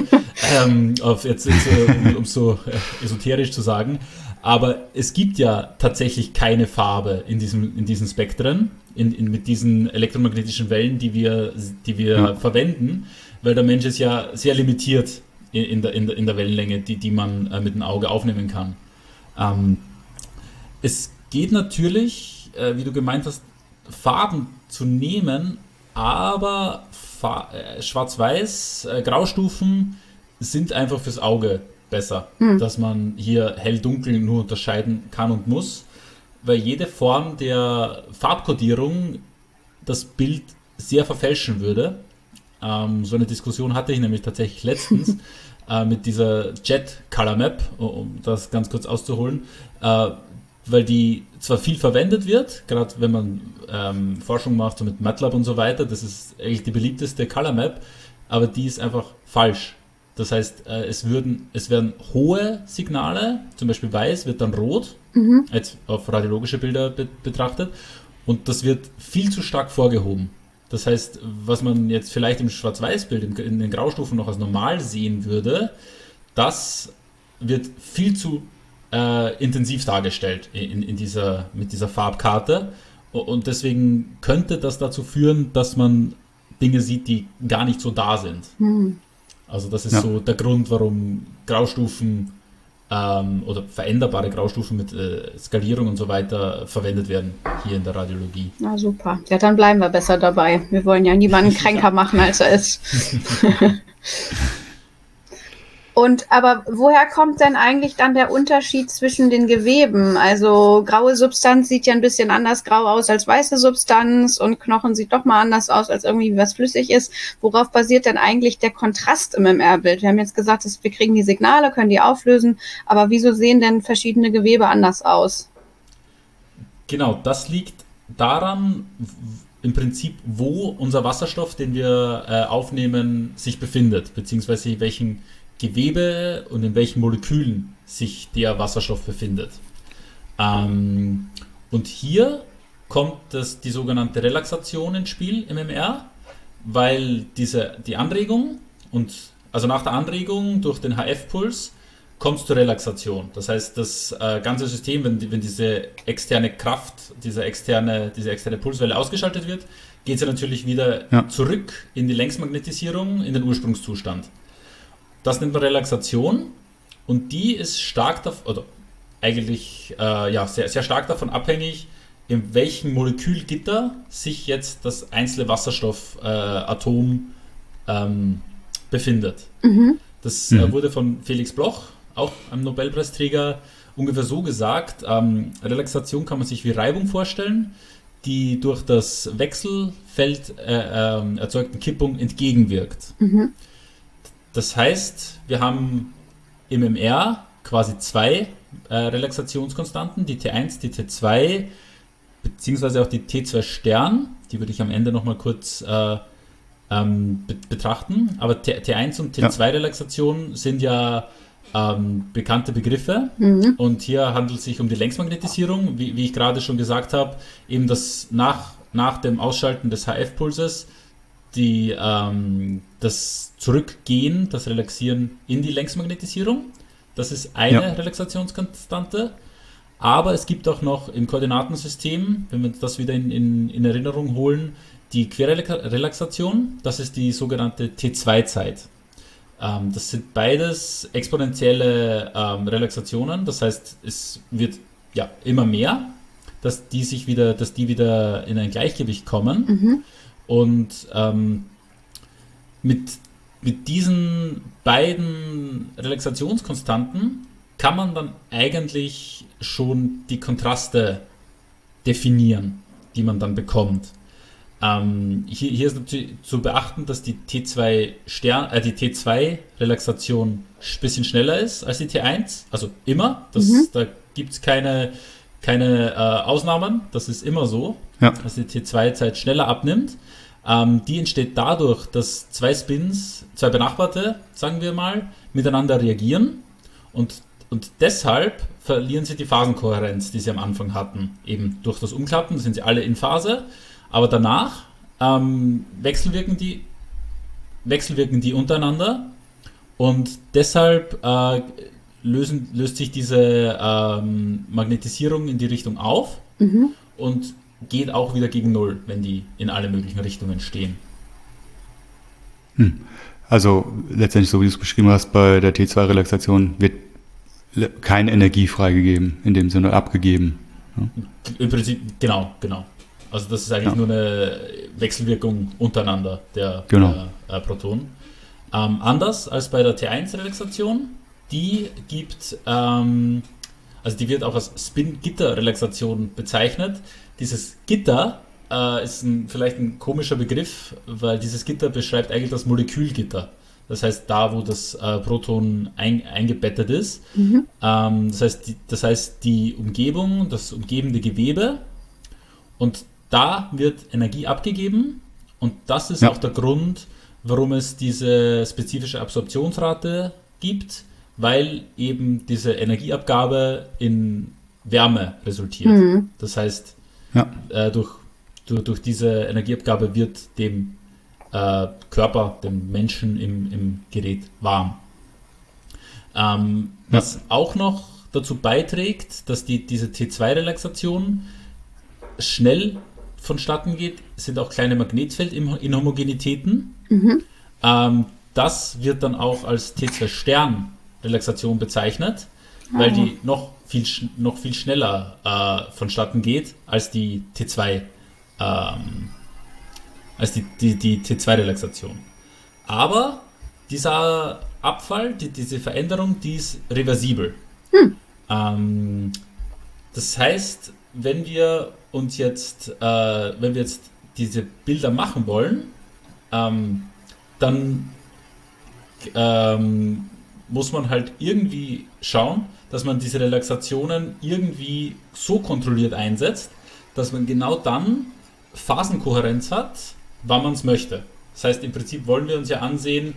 um so esoterisch zu sagen. Aber es gibt ja tatsächlich keine Farbe in diesen Spektren, mit diesen elektromagnetischen Wellen, die wir verwenden, weil der Mensch ist ja sehr limitiert in der Wellenlänge, die man mit dem Auge aufnehmen kann. Es geht natürlich, wie du gemeint hast, Farben zu nehmen, aber Schwarz-Weiß, Graustufen sind einfach fürs Auge besser, dass man hier hell-dunkel nur unterscheiden kann und muss, weil jede Form der Farbkodierung das Bild sehr verfälschen würde. So eine Diskussion hatte ich nämlich tatsächlich letztens mit dieser Jet Color Map, um das ganz kurz auszuholen, weil die zwar viel verwendet wird, gerade wenn man Forschung macht so mit MATLAB und so weiter, das ist eigentlich die beliebteste Color Map, aber die ist einfach falsch. Das heißt, es werden hohe Signale, zum Beispiel weiß, wird dann rot, jetzt auf radiologische Bilder betrachtet, und das wird viel zu stark vorgehoben. Das heißt, was man jetzt vielleicht im Schwarz-Weiß-Bild, in den Graustufen noch als normal sehen würde, das wird viel zu intensiv dargestellt mit dieser Farbkarte. Und deswegen könnte das dazu führen, dass man Dinge sieht, die gar nicht so da sind. Also das ist so der Grund, warum Graustufen oder veränderbare Graustufen mit Skalierung und so weiter verwendet werden hier in der Radiologie. Na super. Ja, dann bleiben wir besser dabei. Wir wollen ja niemanden kränker machen, als er ist. Aber woher kommt denn eigentlich dann der Unterschied zwischen den Geweben? Also graue Substanz sieht ja ein bisschen anders grau aus als weiße Substanz und Knochen sieht doch mal anders aus, als irgendwie was flüssig ist. Worauf basiert denn eigentlich der Kontrast im MR-Bild? Wir haben jetzt gesagt, wir kriegen die Signale, können die auflösen, aber wieso sehen denn verschiedene Gewebe anders aus? Genau, das liegt daran, im Prinzip, wo unser Wasserstoff, den wir aufnehmen, sich befindet, beziehungsweise welchen Gewebe und in welchen Molekülen sich der Wasserstoff befindet. Und hier kommt die sogenannte Relaxation ins Spiel im MR, weil die Anregung also nach der Anregung durch den HF-Puls kommt es zur Relaxation. Das heißt, das ganze System, wenn diese externe Kraft, diese externe Pulswelle ausgeschaltet wird, geht sie natürlich wieder zurück in die Längsmagnetisierung, in den Ursprungszustand. Das nennt man Relaxation, und die ist sehr, sehr stark davon abhängig, in welchem Molekülgitter sich jetzt das einzelne Wasserstoffatom befindet. Das wurde von Felix Bloch, auch einem Nobelpreisträger, ungefähr so gesagt. Relaxation kann man sich wie Reibung vorstellen, die durch das Wechselfeld erzeugten Kippung entgegenwirkt. Das heißt, wir haben im MR quasi zwei Relaxationskonstanten, die T1, die T2, beziehungsweise auch die T2 Stern, die würde ich am Ende nochmal kurz betrachten. Aber T1 und T2 Relaxation sind ja bekannte Begriffe, und hier handelt es sich um die Längsmagnetisierung, wie ich gerade schon gesagt habe, eben das nach dem Ausschalten des HF-Pulses das Zurückgehen, das Relaxieren in die Längsmagnetisierung. Das ist eine Relaxationskonstante. Aber es gibt auch noch im Koordinatensystem, wenn wir das wieder in Erinnerung holen, die Querrelaxation. Das ist die sogenannte T2-Zeit. Das sind beides exponentielle Relaxationen. Das heißt, es wird immer mehr, dass die wieder in ein Gleichgewicht kommen. Und mit diesen beiden Relaxationskonstanten kann man dann eigentlich schon die Kontraste definieren, die man dann bekommt. Hier ist natürlich zu beachten, dass die T2-Relaxation ein bisschen schneller ist als die T1, also immer. Da gibt es keine Ausnahmen, das ist immer so, dass die T2-Zeit schneller abnimmt. Die entsteht dadurch, dass zwei Spins, zwei benachbarte, sagen wir mal, miteinander reagieren, und deshalb verlieren sie die Phasenkohärenz, die sie am Anfang hatten. Eben durch das Umklappen sind sie alle in Phase, aber danach wechselwirken die untereinander, und deshalb löst sich diese Magnetisierung in die Richtung auf und geht auch wieder gegen Null, wenn die in alle möglichen Richtungen stehen. Also letztendlich, so wie du es beschrieben hast, bei der T2-Relaxation wird keine Energie freigegeben, in dem Sinne abgegeben. Ja. Im Prinzip, genau. Also das ist eigentlich nur eine Wechselwirkung untereinander der Protonen. Anders als bei der T1-Relaxation, die gibt, also die wird auch als Spin-Gitter-Relaxation bezeichnet. Dieses Gitter ist vielleicht ein komischer Begriff, weil dieses Gitter beschreibt eigentlich das Molekülgitter. Das heißt, da, wo das Proton eingebettet ist. Mhm. Das heißt, die Umgebung, das umgebende Gewebe, und da wird Energie abgegeben, und das ist auch der Grund, warum es diese spezifische Absorptionsrate gibt, weil eben diese Energieabgabe in Wärme resultiert. Mhm. Das heißt, durch diese Energieabgabe wird dem Körper, dem Menschen im Gerät warm. Was auch noch dazu beiträgt, dass diese T2-Relaxation schnell vonstatten geht, sind auch kleine Magnetfeldinhomogenitäten. Mhm. Das wird dann auch als T2-Stern-Relaxation bezeichnet, weil die noch viel schneller vonstatten geht als die T2 als die T2-Relaxation. Aber dieser Abfall, diese Veränderung, die ist reversibel. Das heißt, wenn wir jetzt diese Bilder machen wollen, dann muss man halt irgendwie schauen, dass man diese Relaxationen irgendwie so kontrolliert einsetzt, dass man genau dann Phasenkohärenz hat, wann man es möchte. Das heißt, im Prinzip wollen wir uns ja ansehen,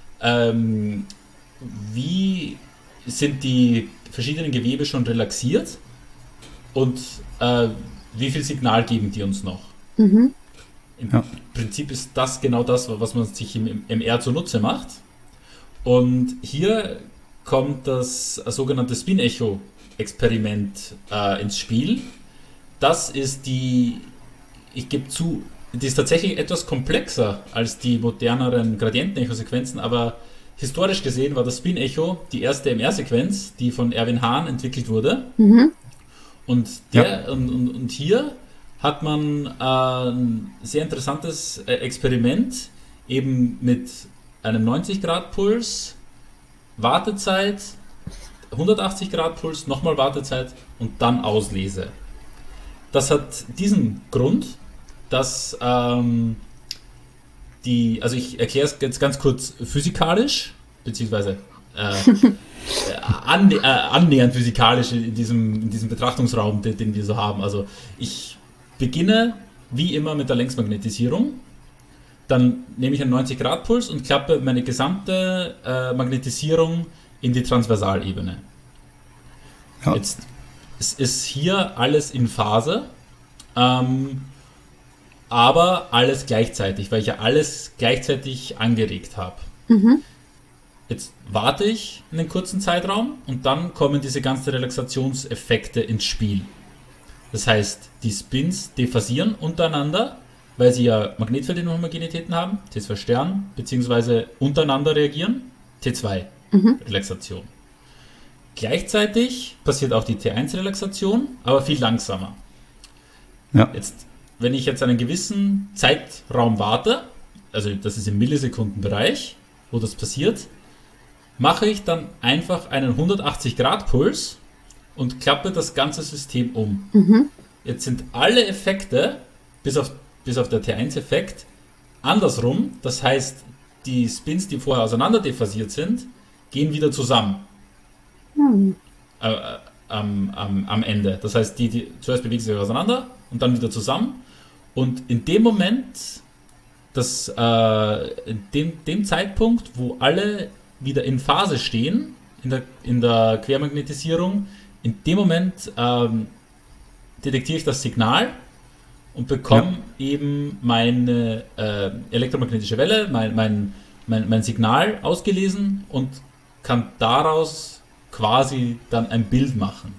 wie sind die verschiedenen Gewebe schon relaxiert und wie viel Signal geben die uns noch. Mhm. Im Prinzip ist das genau das, was man sich im MR zunutze macht. Und hier kommt das sogenannte Spin-Echo-Experiment ins Spiel. Das ist ich gebe zu, die ist tatsächlich etwas komplexer als die moderneren Gradienten-Echo-Sequenzen, aber historisch gesehen war das Spin-Echo die erste MR-Sequenz, die von Erwin Hahn entwickelt wurde. Mhm. Und hier hat man ein sehr interessantes Experiment, eben mit einem 90-Grad-Puls, Wartezeit, 180-Grad-Puls, nochmal Wartezeit und dann Auslese. Das hat diesen Grund, dass also ich erkläre es jetzt ganz kurz physikalisch, beziehungsweise annähernd physikalisch in diesem Betrachtungsraum, den wir so haben. Also ich beginne wie immer mit der Längsmagnetisierung, dann nehme ich einen 90-Grad-Puls und klappe meine gesamte Magnetisierung in die Transversalebene. Ja. Jetzt ist hier alles in Phase, aber alles gleichzeitig, weil ich ja alles gleichzeitig angeregt habe. Mhm. Jetzt warte ich einen kurzen Zeitraum und dann kommen diese ganzen Relaxationseffekte ins Spiel. Das heißt, die Spins dephasieren untereinander, weil sie ja Magnetfeldinhomogenitäten haben, T2 Stern, beziehungsweise untereinander reagieren, T2 Relaxation. Gleichzeitig passiert auch die T1-Relaxation, aber viel langsamer. Ja. Jetzt, wenn ich jetzt einen gewissen Zeitraum warte, also das ist im Millisekundenbereich, wo das passiert, mache ich dann einfach einen 180-Grad-Puls und klappe das ganze System um. Mhm. Jetzt sind alle Effekte, bis auf der T1-Effekt, andersrum. Das heißt, die Spins, die vorher auseinander dephasiert sind, gehen wieder zusammen. Am Ende. Das heißt, die zuerst bewegen sich auseinander und dann wieder zusammen. Und in dem Moment, in dem Zeitpunkt, wo alle wieder in Phase stehen, in der Quermagnetisierung, in dem Moment detektiere ich das Signal und bekomme eben meine elektromagnetische Welle, mein Signal ausgelesen und kann daraus quasi dann ein Bild machen.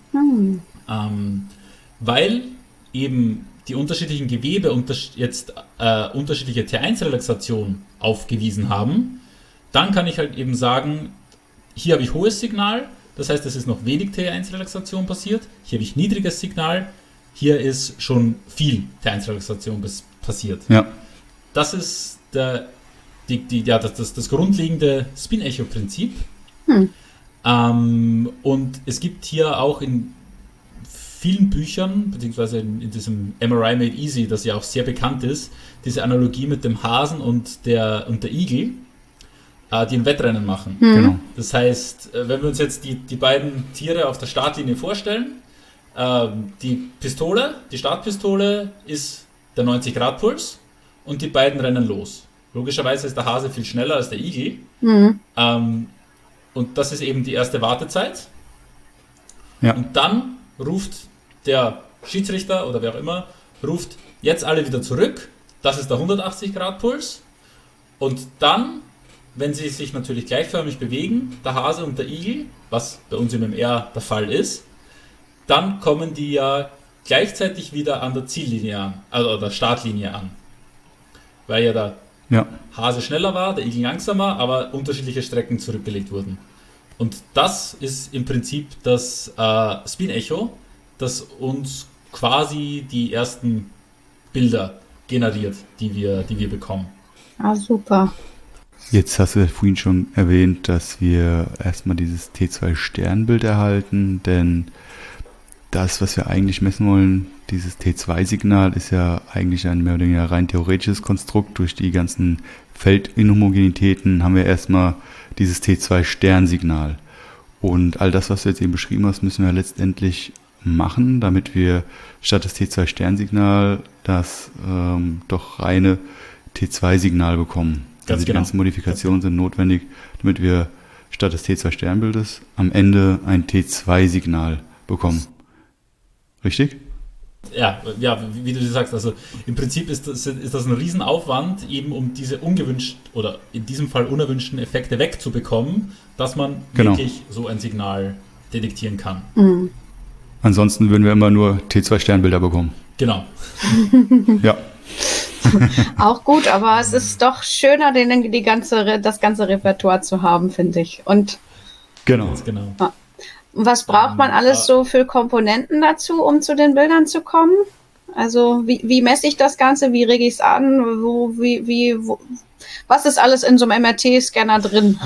Weil eben die unterschiedlichen Gewebe jetzt unterschiedliche T1-Relaxation aufgewiesen haben, dann kann ich halt eben sagen, hier habe ich hohes Signal, das heißt, es ist noch wenig T1-Relaxation passiert, hier habe ich niedriges Signal, hier ist schon viel T1-Relaxation passiert. Ja. Das ist das grundlegende Spin-Echo-Prinzip. Und es gibt hier auch in vielen Büchern, beziehungsweise in diesem MRI Made Easy, das ja auch sehr bekannt ist, diese Analogie mit dem Hasen und der Igel, die ein Wettrennen machen. Genau. Das heißt, wenn wir uns jetzt die beiden Tiere auf der Startlinie vorstellen, die Startpistole ist der 90-Grad-Puls und die beiden rennen los. Logischerweise ist der Hase viel schneller als der Igel. Und das ist eben die erste Wartezeit. Ja. Und dann ruft der Schiedsrichter oder wer auch immer, ruft jetzt alle wieder zurück. Das ist der 180-Grad-Puls. Und dann, wenn sie sich natürlich gleichförmig bewegen, der Hase und der Igel, was bei uns im MR der Fall ist, dann kommen die ja gleichzeitig wieder an der Ziellinie an, also der Startlinie an. Weil ja der Hase schneller war, der Igel langsamer, aber unterschiedliche Strecken zurückgelegt wurden. Und das ist im Prinzip das Spin-Echo, das uns quasi die ersten Bilder generiert, die wir bekommen. Ah, super. Jetzt hast du vorhin schon erwähnt, dass wir erstmal dieses T2-Sternbild erhalten, denn das, was wir eigentlich messen wollen, dieses T2-Signal, ist ja eigentlich ein mehr oder weniger rein theoretisches Konstrukt. Durch die ganzen Feldinhomogenitäten haben wir erstmal dieses T2-Sternsignal. Und all das, was du jetzt eben beschrieben hast, müssen wir letztendlich machen, damit wir statt des T2-Sternsignal das doch reine T2-Signal bekommen. Also die ganzen Modifikationen sind notwendig, damit wir statt des T2-Sternbildes am Ende ein T2-Signal bekommen. Richtig? Ja, wie du sagst, also im Prinzip ist das ein Riesenaufwand, eben um diese ungewünschten oder in diesem Fall unerwünschten Effekte wegzubekommen, dass man wirklich so ein Signal detektieren kann. Mhm. Ansonsten würden wir immer nur T2-Sternbilder bekommen. Genau. Ja. Auch gut, aber es ist doch schöner, das ganze Repertoire zu haben, finde ich. Und genau. Ja. Was braucht man alles so für Komponenten dazu, um zu den Bildern zu kommen? Also wie messe ich das Ganze? Wie rege ich es an? Was ist alles in so einem MRT-Scanner drin?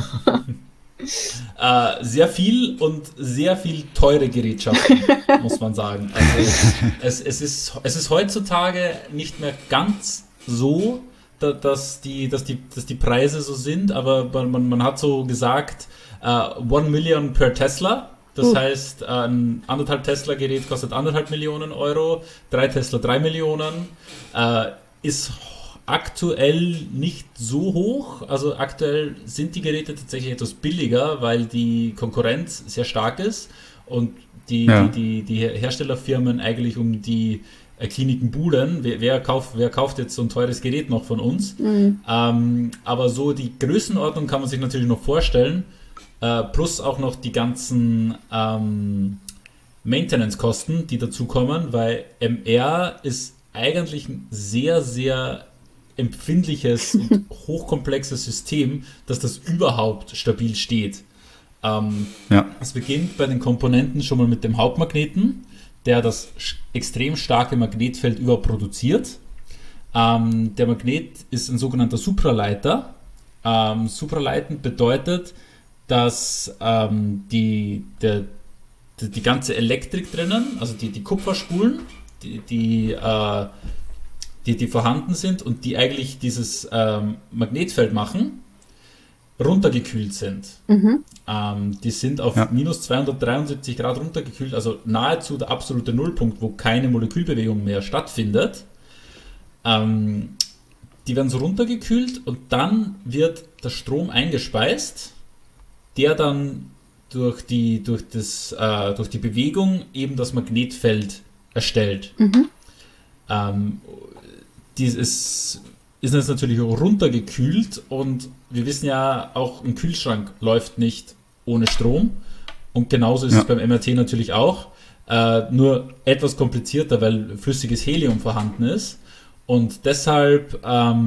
Sehr viel und sehr viel teure Gerätschaften, muss man sagen. Also es ist heutzutage nicht mehr ganz so, dass die Preise so sind, aber man hat so gesagt, 1 Million per Tesla. Das heißt, ein 1,5 Tesla-Gerät kostet 1,5 Millionen Euro, 3 Tesla 3 Millionen. Ist aktuell nicht so hoch. Also aktuell sind die Geräte tatsächlich etwas billiger, weil die Konkurrenz sehr stark ist und die Herstellerfirmen eigentlich um die Kliniken buhlen. Wer kauft jetzt so ein teures Gerät noch von uns? Aber so die Größenordnung kann man sich natürlich noch vorstellen. Plus auch noch die ganzen Maintenance-Kosten, die dazukommen, weil MR ist eigentlich ein sehr, sehr empfindliches und hochkomplexes System, dass das überhaupt stabil steht. Es beginnt bei den Komponenten schon mal mit dem Hauptmagneten, der das extrem starke Magnetfeld überproduziert. Der Magnet ist ein sogenannter Supraleiter. Supraleitend bedeutet, dass die ganze Elektrik drinnen, also die Kupferspulen, die vorhanden sind und die eigentlich dieses Magnetfeld machen, runtergekühlt sind. Die sind auf minus 273 Grad runtergekühlt, also nahezu der absolute Nullpunkt, wo keine Molekülbewegung mehr stattfindet. Die werden so runtergekühlt und dann wird der Strom eingespeist, der dann durch die Bewegung eben das Magnetfeld erstellt. Dies ist jetzt natürlich auch runtergekühlt und wir wissen ja auch, ein Kühlschrank läuft nicht ohne Strom und genauso ist es beim MRT natürlich auch, nur etwas komplizierter, weil flüssiges Helium vorhanden ist und deshalb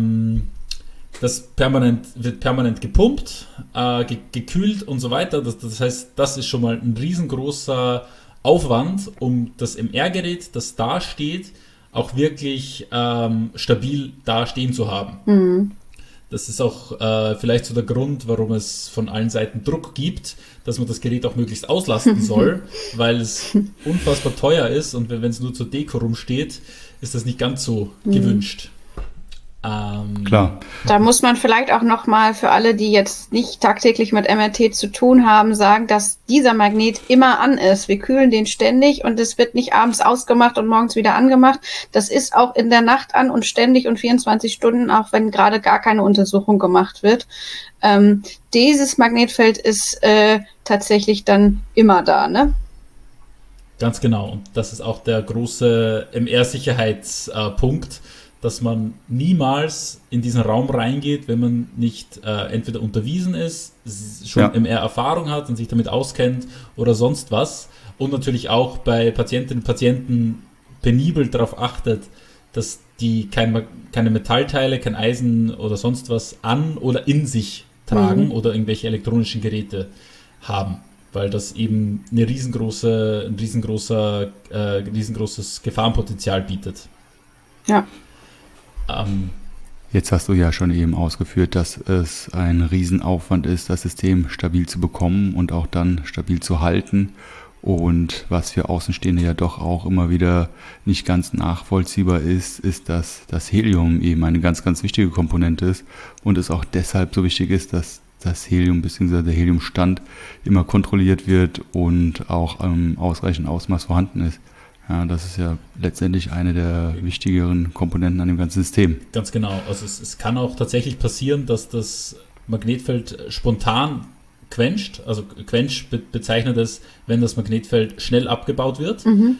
wird permanent gepumpt, gekühlt und so weiter. Das heißt, das ist schon mal ein riesengroßer Aufwand, um das MR-Gerät, das da steht, auch wirklich stabil da stehen zu haben. Mhm. Das ist auch vielleicht so der Grund, warum es von allen Seiten Druck gibt, dass man das Gerät auch möglichst auslasten soll, weil es unfassbar teuer ist und wenn es nur zur Deko rumsteht, ist das nicht ganz so gewünscht. Klar. Da muss man vielleicht auch nochmal für alle, die jetzt nicht tagtäglich mit MRT zu tun haben, sagen, dass dieser Magnet immer an ist. Wir kühlen den ständig und es wird nicht abends ausgemacht und morgens wieder angemacht. Das ist auch in der Nacht an und ständig und 24 Stunden, auch wenn gerade gar keine Untersuchung gemacht wird. Dieses Magnetfeld ist tatsächlich dann immer da, ne? Ganz genau. Und das ist auch der große MR-Sicherheitspunkt, dass man niemals in diesen Raum reingeht, wenn man nicht entweder unterwiesen ist, schon MR-Erfahrung hat und sich damit auskennt oder sonst was. Und natürlich auch bei Patientinnen und Patienten penibel darauf achtet, dass die keine Metallteile, kein Eisen oder sonst was an oder in sich tragen oder irgendwelche elektronischen Geräte haben. Weil das eben ein riesengroßes Gefahrenpotenzial bietet. Ja. Jetzt hast du ja schon eben ausgeführt, dass es ein Riesenaufwand ist, das System stabil zu bekommen und auch dann stabil zu halten. Und was für Außenstehende ja doch auch immer wieder nicht ganz nachvollziehbar ist, dass das Helium eben eine ganz, ganz wichtige Komponente ist und es auch deshalb so wichtig ist, dass das Helium bzw. der Heliumstand immer kontrolliert wird und auch im ausreichenden Ausmaß vorhanden ist. Ja, das ist ja letztendlich eine der wichtigeren Komponenten an dem ganzen System. Ganz genau. Also es kann auch tatsächlich passieren, dass das Magnetfeld spontan quencht. Also quench bezeichnet es, wenn das Magnetfeld schnell abgebaut wird. Und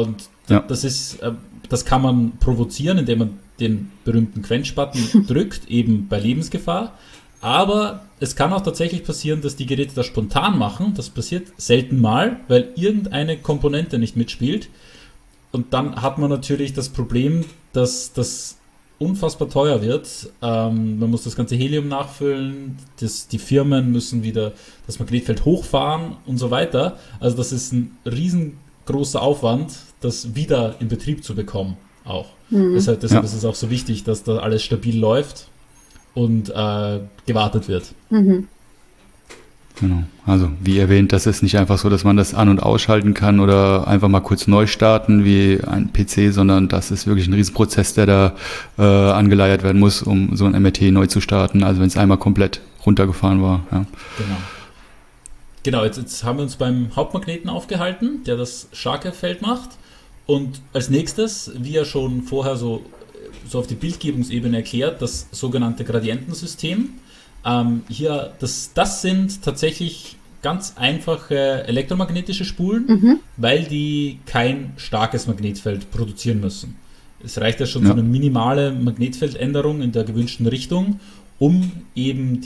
das kann man provozieren, indem man den berühmten Quench-Button drückt, eben bei Lebensgefahr. Aber es kann auch tatsächlich passieren, dass die Geräte das spontan machen. Das passiert selten mal, weil irgendeine Komponente nicht mitspielt. Und dann hat man natürlich das Problem, dass das unfassbar teuer wird. Man muss das ganze Helium nachfüllen, die Firmen müssen wieder das Magnetfeld hochfahren und so weiter. Also das ist ein riesengroßer Aufwand, das wieder in Betrieb zu bekommen auch. Deshalb ist es auch so wichtig, dass da alles stabil läuft und gewartet wird. Genau. Also wie erwähnt, das ist nicht einfach so, dass man das an- und ausschalten kann oder einfach mal kurz neu starten wie ein PC, sondern das ist wirklich ein Riesenprozess, der da angeleiert werden muss, um so ein MRT neu zu starten, also wenn es einmal komplett runtergefahren war. Ja. Genau, jetzt haben wir uns beim Hauptmagneten aufgehalten, der das starke Feld macht. Und als nächstes, wie ja schon vorher so auf die Bildgebungsebene erklärt, das sogenannte Gradientensystem. Hier, das sind tatsächlich ganz einfache elektromagnetische Spulen, weil die kein starkes Magnetfeld produzieren müssen. Es reicht ja schon so eine minimale Magnetfeldänderung in der gewünschten Richtung, um eben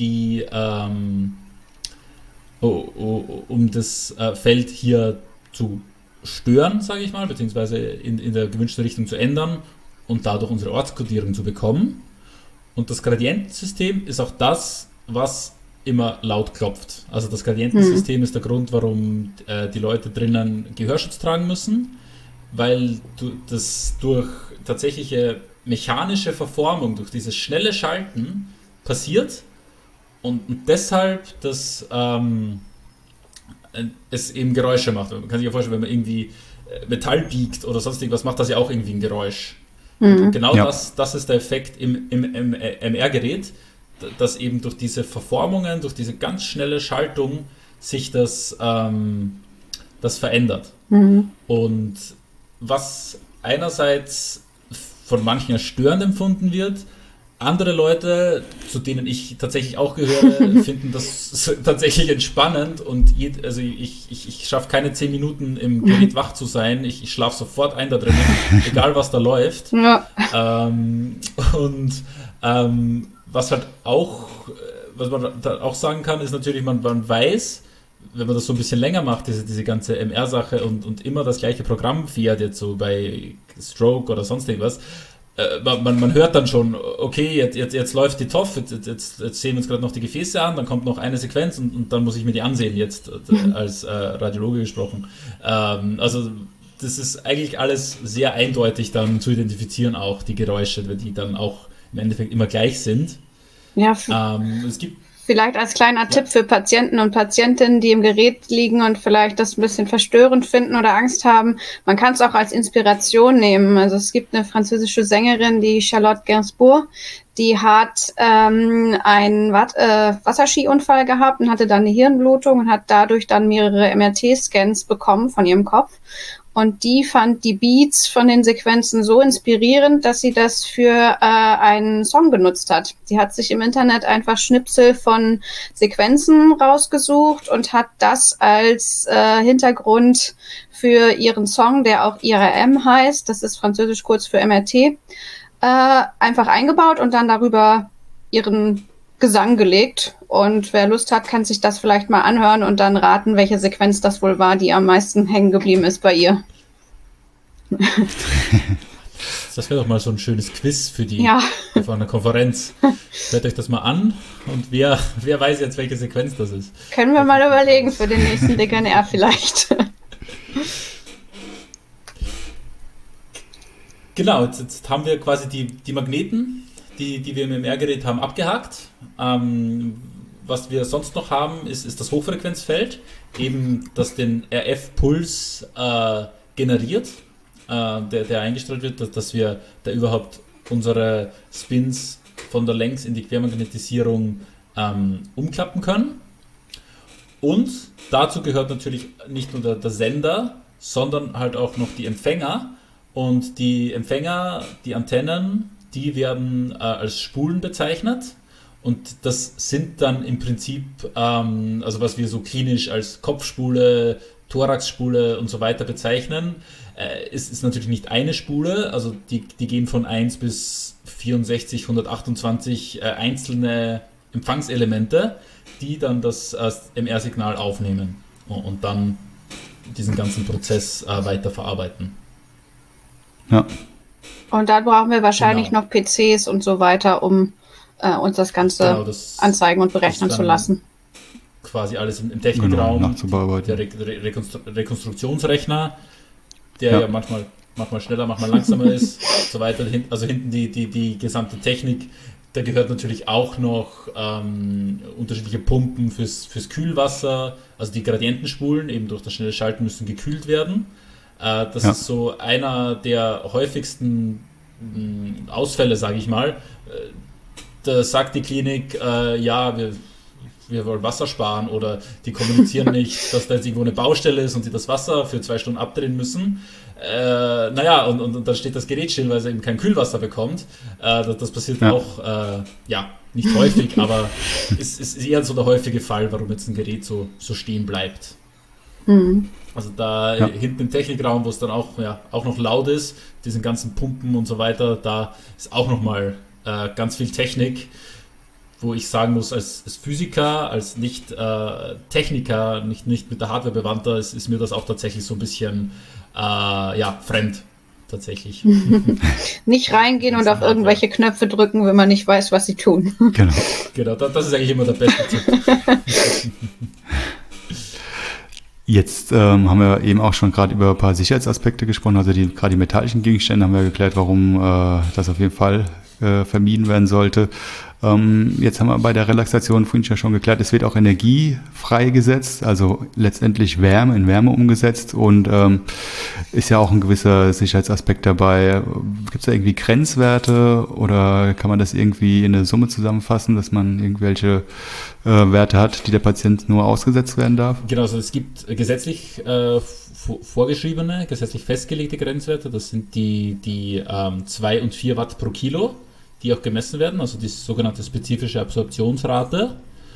um das Feld hier zu stören, sage ich mal, beziehungsweise in der gewünschten Richtung zu ändern und dadurch unsere Ortskodierung zu bekommen. Und das Gradientensystem ist auch das, was immer laut klopft. Also das Gradientensystem ist der Grund, warum die Leute drinnen Gehörschutz tragen müssen, weil das durch tatsächliche mechanische Verformung, durch dieses schnelle Schalten passiert und deshalb es eben Geräusche macht. Man kann sich ja vorstellen, wenn man irgendwie Metall biegt oder sonst irgendwas, macht das ja auch irgendwie ein Geräusch. Und genau das ist der Effekt im MR-Gerät, dass eben durch diese Verformungen, durch diese ganz schnelle Schaltung sich das verändert. Und was einerseits von manchen als störend empfunden wird, andere Leute, zu denen ich tatsächlich auch gehöre, finden das tatsächlich entspannend und ich schaffe keine 10 Minuten im Gerät wach zu sein. Ich schlafe sofort ein da drin, egal was da läuft. Ja. Was man da auch sagen kann, ist natürlich, man weiß, wenn man das so ein bisschen länger macht, diese ganze MR-Sache und immer das gleiche Programm fährt, jetzt so bei Stroke oder sonst irgendwas, man hört dann schon, okay, jetzt läuft die TOF, jetzt sehen wir uns gerade noch die Gefäße an, dann kommt noch eine Sequenz und dann muss ich mir die ansehen, jetzt als Radiologe gesprochen. Also das ist eigentlich alles sehr eindeutig dann zu identifizieren, auch die Geräusche, weil die dann auch im Endeffekt immer gleich sind. Ja, es gibt vielleicht als kleiner Tipp für Patienten und Patientinnen, die im Gerät liegen und vielleicht das ein bisschen verstörend finden oder Angst haben. Man kann es auch als Inspiration nehmen. Also es gibt eine französische Sängerin, die Charlotte Gainsbourg, die hat einen Wasserskiunfall gehabt und hatte dann eine Hirnblutung und hat dadurch dann mehrere MRT-Scans bekommen von ihrem Kopf. Und die fand die Beats von den Sequenzen so inspirierend, dass sie das für einen Song genutzt hat. Sie hat sich im Internet einfach Schnipsel von Sequenzen rausgesucht und hat das als Hintergrund für ihren Song, der auch IRM heißt, das ist französisch kurz für MRT, einfach eingebaut und dann darüber ihren Gesang gelegt. Und wer Lust hat, kann sich das vielleicht mal anhören und dann raten, welche Sequenz das wohl war, die am meisten hängen geblieben ist bei ihr. Das wäre doch mal so ein schönes Quiz für eine Konferenz. Hört euch das mal an und wer weiß jetzt, welche Sequenz das ist. Können wir mal überlegen für den nächsten DKNR vielleicht. Genau, jetzt haben wir quasi die Magneten, die wir im MR-Gerät haben, abgehakt. Was wir sonst noch haben, ist das Hochfrequenzfeld, eben das den RF-Puls generiert, der eingestellt wird, dass wir da überhaupt unsere Spins von der Längs- in die Quermagnetisierung umklappen können. Und dazu gehört natürlich nicht nur der Sender, sondern halt auch noch die Empfänger. Und die Empfänger, die Antennen, die werden als Spulen bezeichnet. Und das sind dann im Prinzip, also was wir so klinisch als Kopfspule, Thoraxspule und so weiter bezeichnen, ist natürlich nicht eine Spule, also die gehen von 1 bis 64, 128 einzelne Empfangselemente, die dann das MR-Signal aufnehmen und dann diesen ganzen Prozess weiter verarbeiten. Ja. Und dann brauchen wir wahrscheinlich noch PCs und so weiter, um uns das Ganze anzeigen und berechnen zu lassen. Quasi alles im Technikraum. Genau, der Rekonstruktionsrechner, der ja manchmal schneller, manchmal langsamer ist, so weiter. Also hinten die gesamte Technik. Da gehört natürlich auch noch unterschiedliche Pumpen fürs Kühlwasser, also die Gradientenspulen, eben durch das schnelle Schalten müssen gekühlt werden. Das ist so einer der häufigsten Ausfälle, sage ich mal. Da sagt die Klinik, wir wollen Wasser sparen, oder die kommunizieren nicht, dass da jetzt irgendwo eine Baustelle ist und sie das Wasser für 2 Stunden abdrehen müssen. Und dann steht das Gerät still, weil es eben kein Kühlwasser bekommt. Das passiert auch, nicht häufig, aber es ist eher so der häufige Fall, warum jetzt ein Gerät so stehen bleibt. Mhm. Also da hinten im Technikraum, wo es dann auch noch laut ist, diesen ganzen Pumpen und so weiter, da ist auch nochmal ganz viel Technik, wo ich sagen muss, als Physiker, als Nicht-Techniker, nicht mit der Hardware bewandter, ist mir das auch tatsächlich so ein bisschen fremd, tatsächlich. Nicht reingehen und auf irgendwelche Knöpfe drücken, wenn man nicht weiß, was sie tun. Genau, das ist eigentlich immer der beste Tipp. Jetzt haben wir eben auch schon gerade über ein paar Sicherheitsaspekte gesprochen, also gerade die metallischen Gegenstände haben wir geklärt, warum das auf jeden Fall vermieden werden sollte. Jetzt haben wir bei der Relaxation vorhin ja schon geklärt, es wird auch Energie freigesetzt, also letztendlich Wärme in Wärme umgesetzt, und ist ja auch ein gewisser Sicherheitsaspekt dabei. Gibt es da irgendwie Grenzwerte oder kann man das irgendwie in eine Summe zusammenfassen, dass man irgendwelche Werte hat, die der Patient nur ausgesetzt werden darf? Genau, also es gibt gesetzlich vorgeschriebene, gesetzlich festgelegte Grenzwerte, das sind die 2 und 4 Watt pro Kilo, die auch gemessen werden, also die sogenannte spezifische Absorptionsrate.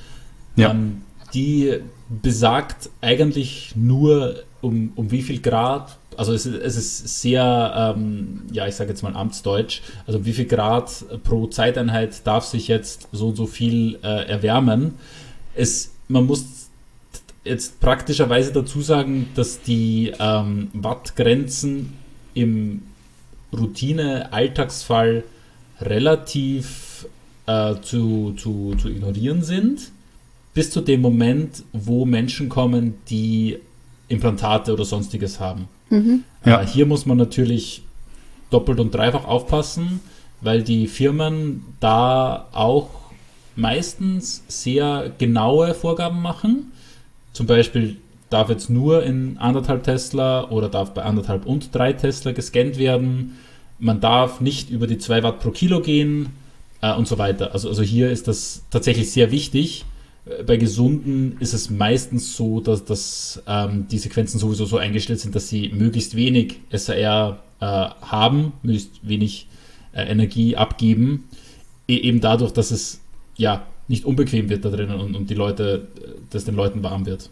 Die besagt eigentlich nur, um wie viel Grad, also es ist sehr, ich sage jetzt mal Amtsdeutsch, also wie viel Grad pro Zeiteinheit darf sich jetzt so und so viel erwärmen. Man muss jetzt praktischerweise dazu sagen, dass die Wattgrenzen im Routine-Alltagsfall relativ zu ignorieren sind, bis zu dem Moment, wo Menschen kommen, die Implantate oder Sonstiges haben. Hier muss man natürlich doppelt und dreifach aufpassen, weil die Firmen da auch meistens sehr genaue Vorgaben machen. Zum Beispiel darf jetzt nur in 1,5 Tesla oder darf bei 1,5 und 3 Tesla gescannt werden. Man darf nicht über die 2 Watt pro Kilo gehen und so weiter. Also hier ist das tatsächlich sehr wichtig. Bei Gesunden ist es meistens so, dass die Sequenzen sowieso so eingestellt sind, dass sie möglichst wenig SAR haben, möglichst wenig Energie abgeben. Eben dadurch, dass es nicht unbequem wird da drinnen und dass den Leuten warm wird.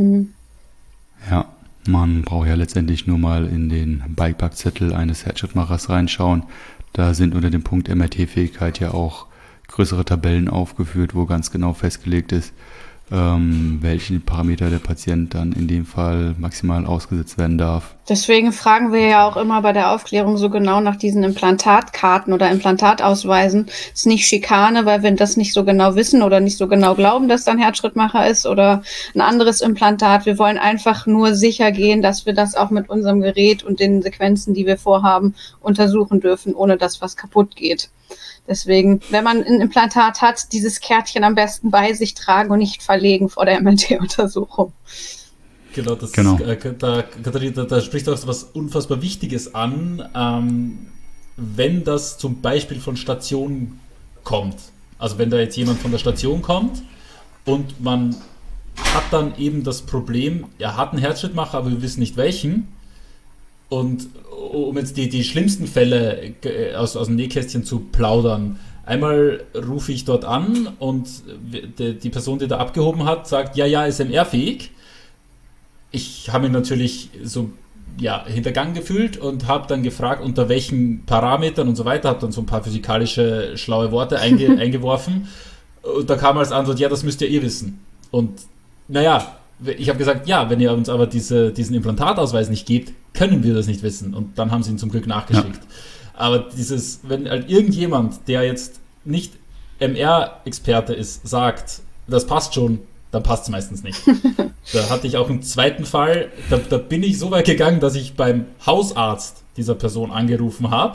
Ja, man braucht ja letztendlich nur mal in den Bikepack-Zettel eines Herzschrittmachers reinschauen. Da sind unter dem Punkt MRT-Fähigkeit ja auch größere Tabellen aufgeführt, wo ganz genau festgelegt ist, welchen Parameter der Patient dann in dem Fall maximal ausgesetzt werden darf. Deswegen fragen wir ja auch immer bei der Aufklärung so genau nach diesen Implantatkarten oder Implantatausweisen. Das ist nicht Schikane, weil wir das nicht so genau wissen oder nicht so genau glauben, dass da ein Herzschrittmacher ist oder ein anderes Implantat. Wir wollen einfach nur sicher gehen, dass wir das auch mit unserem Gerät und den Sequenzen, die wir vorhaben, untersuchen dürfen, ohne dass was kaputt geht. Deswegen, wenn man ein Implantat hat, dieses Kärtchen am besten bei sich tragen und nicht verlegen vor der MRT-Untersuchung. Genau, Katharina, da spricht auch was unfassbar Wichtiges an, wenn das zum Beispiel von Station kommt. Also wenn da jetzt jemand von der Station kommt und man hat dann eben das Problem, er hat einen Herzschrittmacher, aber wir wissen nicht welchen. Und um jetzt die schlimmsten Fälle aus dem Nähkästchen zu plaudern, einmal rufe ich dort an und die Person, die da abgehoben hat, sagt, ja, ist MR-fähig. Ich habe mich natürlich so hintergangen gefühlt und habe dann gefragt, unter welchen Parametern und so weiter, habe dann so ein paar physikalische schlaue Worte eingeworfen und da kam als Antwort, das müsst ihr wissen. Und ich habe gesagt, wenn ihr uns aber diesen Implantatausweis nicht gebt, können wir das nicht wissen. Und dann haben sie ihn zum Glück nachgeschickt. Ja. Aber wenn halt irgendjemand, der jetzt nicht MR-Experte ist, sagt, das passt schon, dann passt es meistens nicht. Da hatte ich auch einen zweiten Fall, da bin ich so weit gegangen, dass ich beim Hausarzt dieser Person angerufen habe,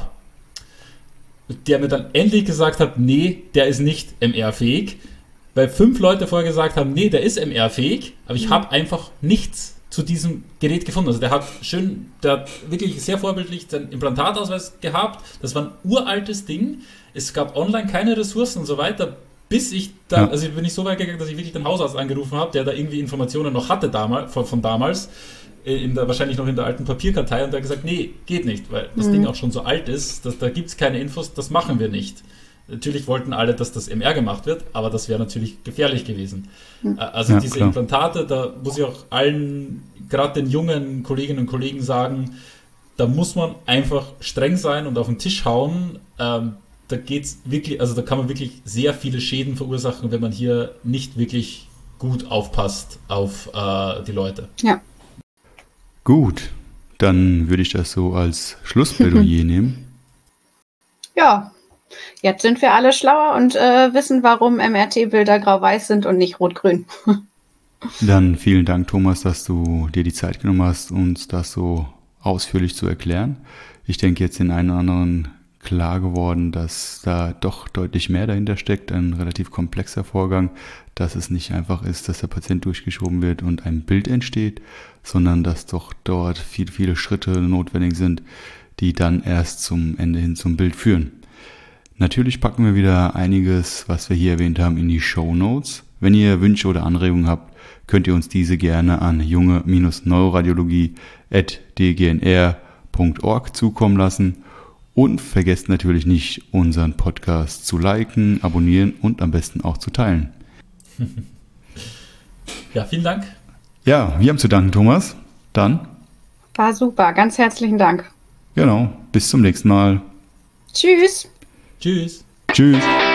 der mir dann endlich gesagt hat, nee, der ist nicht MR-fähig, weil 5 Leute vorher gesagt haben, nee, der ist MR-fähig, aber ich habe einfach nichts zu diesem Gerät gefunden. Also der hat wirklich sehr vorbildlich seinen Implantatausweis gehabt. Das war ein uraltes Ding. Es gab online keine Ressourcen und so weiter, bis ich dann, also bin ich so weit gegangen, dass ich wirklich den Hausarzt angerufen habe, der da irgendwie Informationen noch hatte von damals, wahrscheinlich noch in der alten Papierkartei, und der hat gesagt, nee, geht nicht, weil das Ding auch schon so alt ist, da gibt es keine Infos, das machen wir nicht. Natürlich wollten alle, dass das MR gemacht wird, aber das wäre natürlich gefährlich gewesen. Also diese Implantate, da muss ich auch allen, gerade den jungen Kolleginnen und Kollegen sagen, da muss man einfach streng sein und auf den Tisch hauen. Da geht's wirklich, also da kann man wirklich sehr viele Schäden verursachen, wenn man hier nicht wirklich gut aufpasst auf die Leute. Ja. Gut, dann würde ich das so als Schlussplädoyer nehmen. Ja. Jetzt sind wir alle schlauer und wissen, warum MRT-Bilder grau-weiß sind und nicht rot-grün. Dann vielen Dank, Thomas, dass du dir die Zeit genommen hast, uns das so ausführlich zu erklären. Ich denke, jetzt den einen oder anderen klar geworden, dass da doch deutlich mehr dahinter steckt, ein relativ komplexer Vorgang, dass es nicht einfach ist, dass der Patient durchgeschoben wird und ein Bild entsteht, sondern dass doch dort viele Schritte notwendig sind, die dann erst zum Ende hin zum Bild führen. Natürlich packen wir wieder einiges, was wir hier erwähnt haben, in die Shownotes. Wenn ihr Wünsche oder Anregungen habt, könnt ihr uns diese gerne an junge-neuroradiologie@dgnr.org zukommen lassen. Und vergesst natürlich nicht, unseren Podcast zu liken, abonnieren und am besten auch zu teilen. Ja, vielen Dank. Ja, wir haben zu danken, Thomas. Dann. War super, ganz herzlichen Dank. Genau, bis zum nächsten Mal. Tschüss. Tschüss. Tschüss.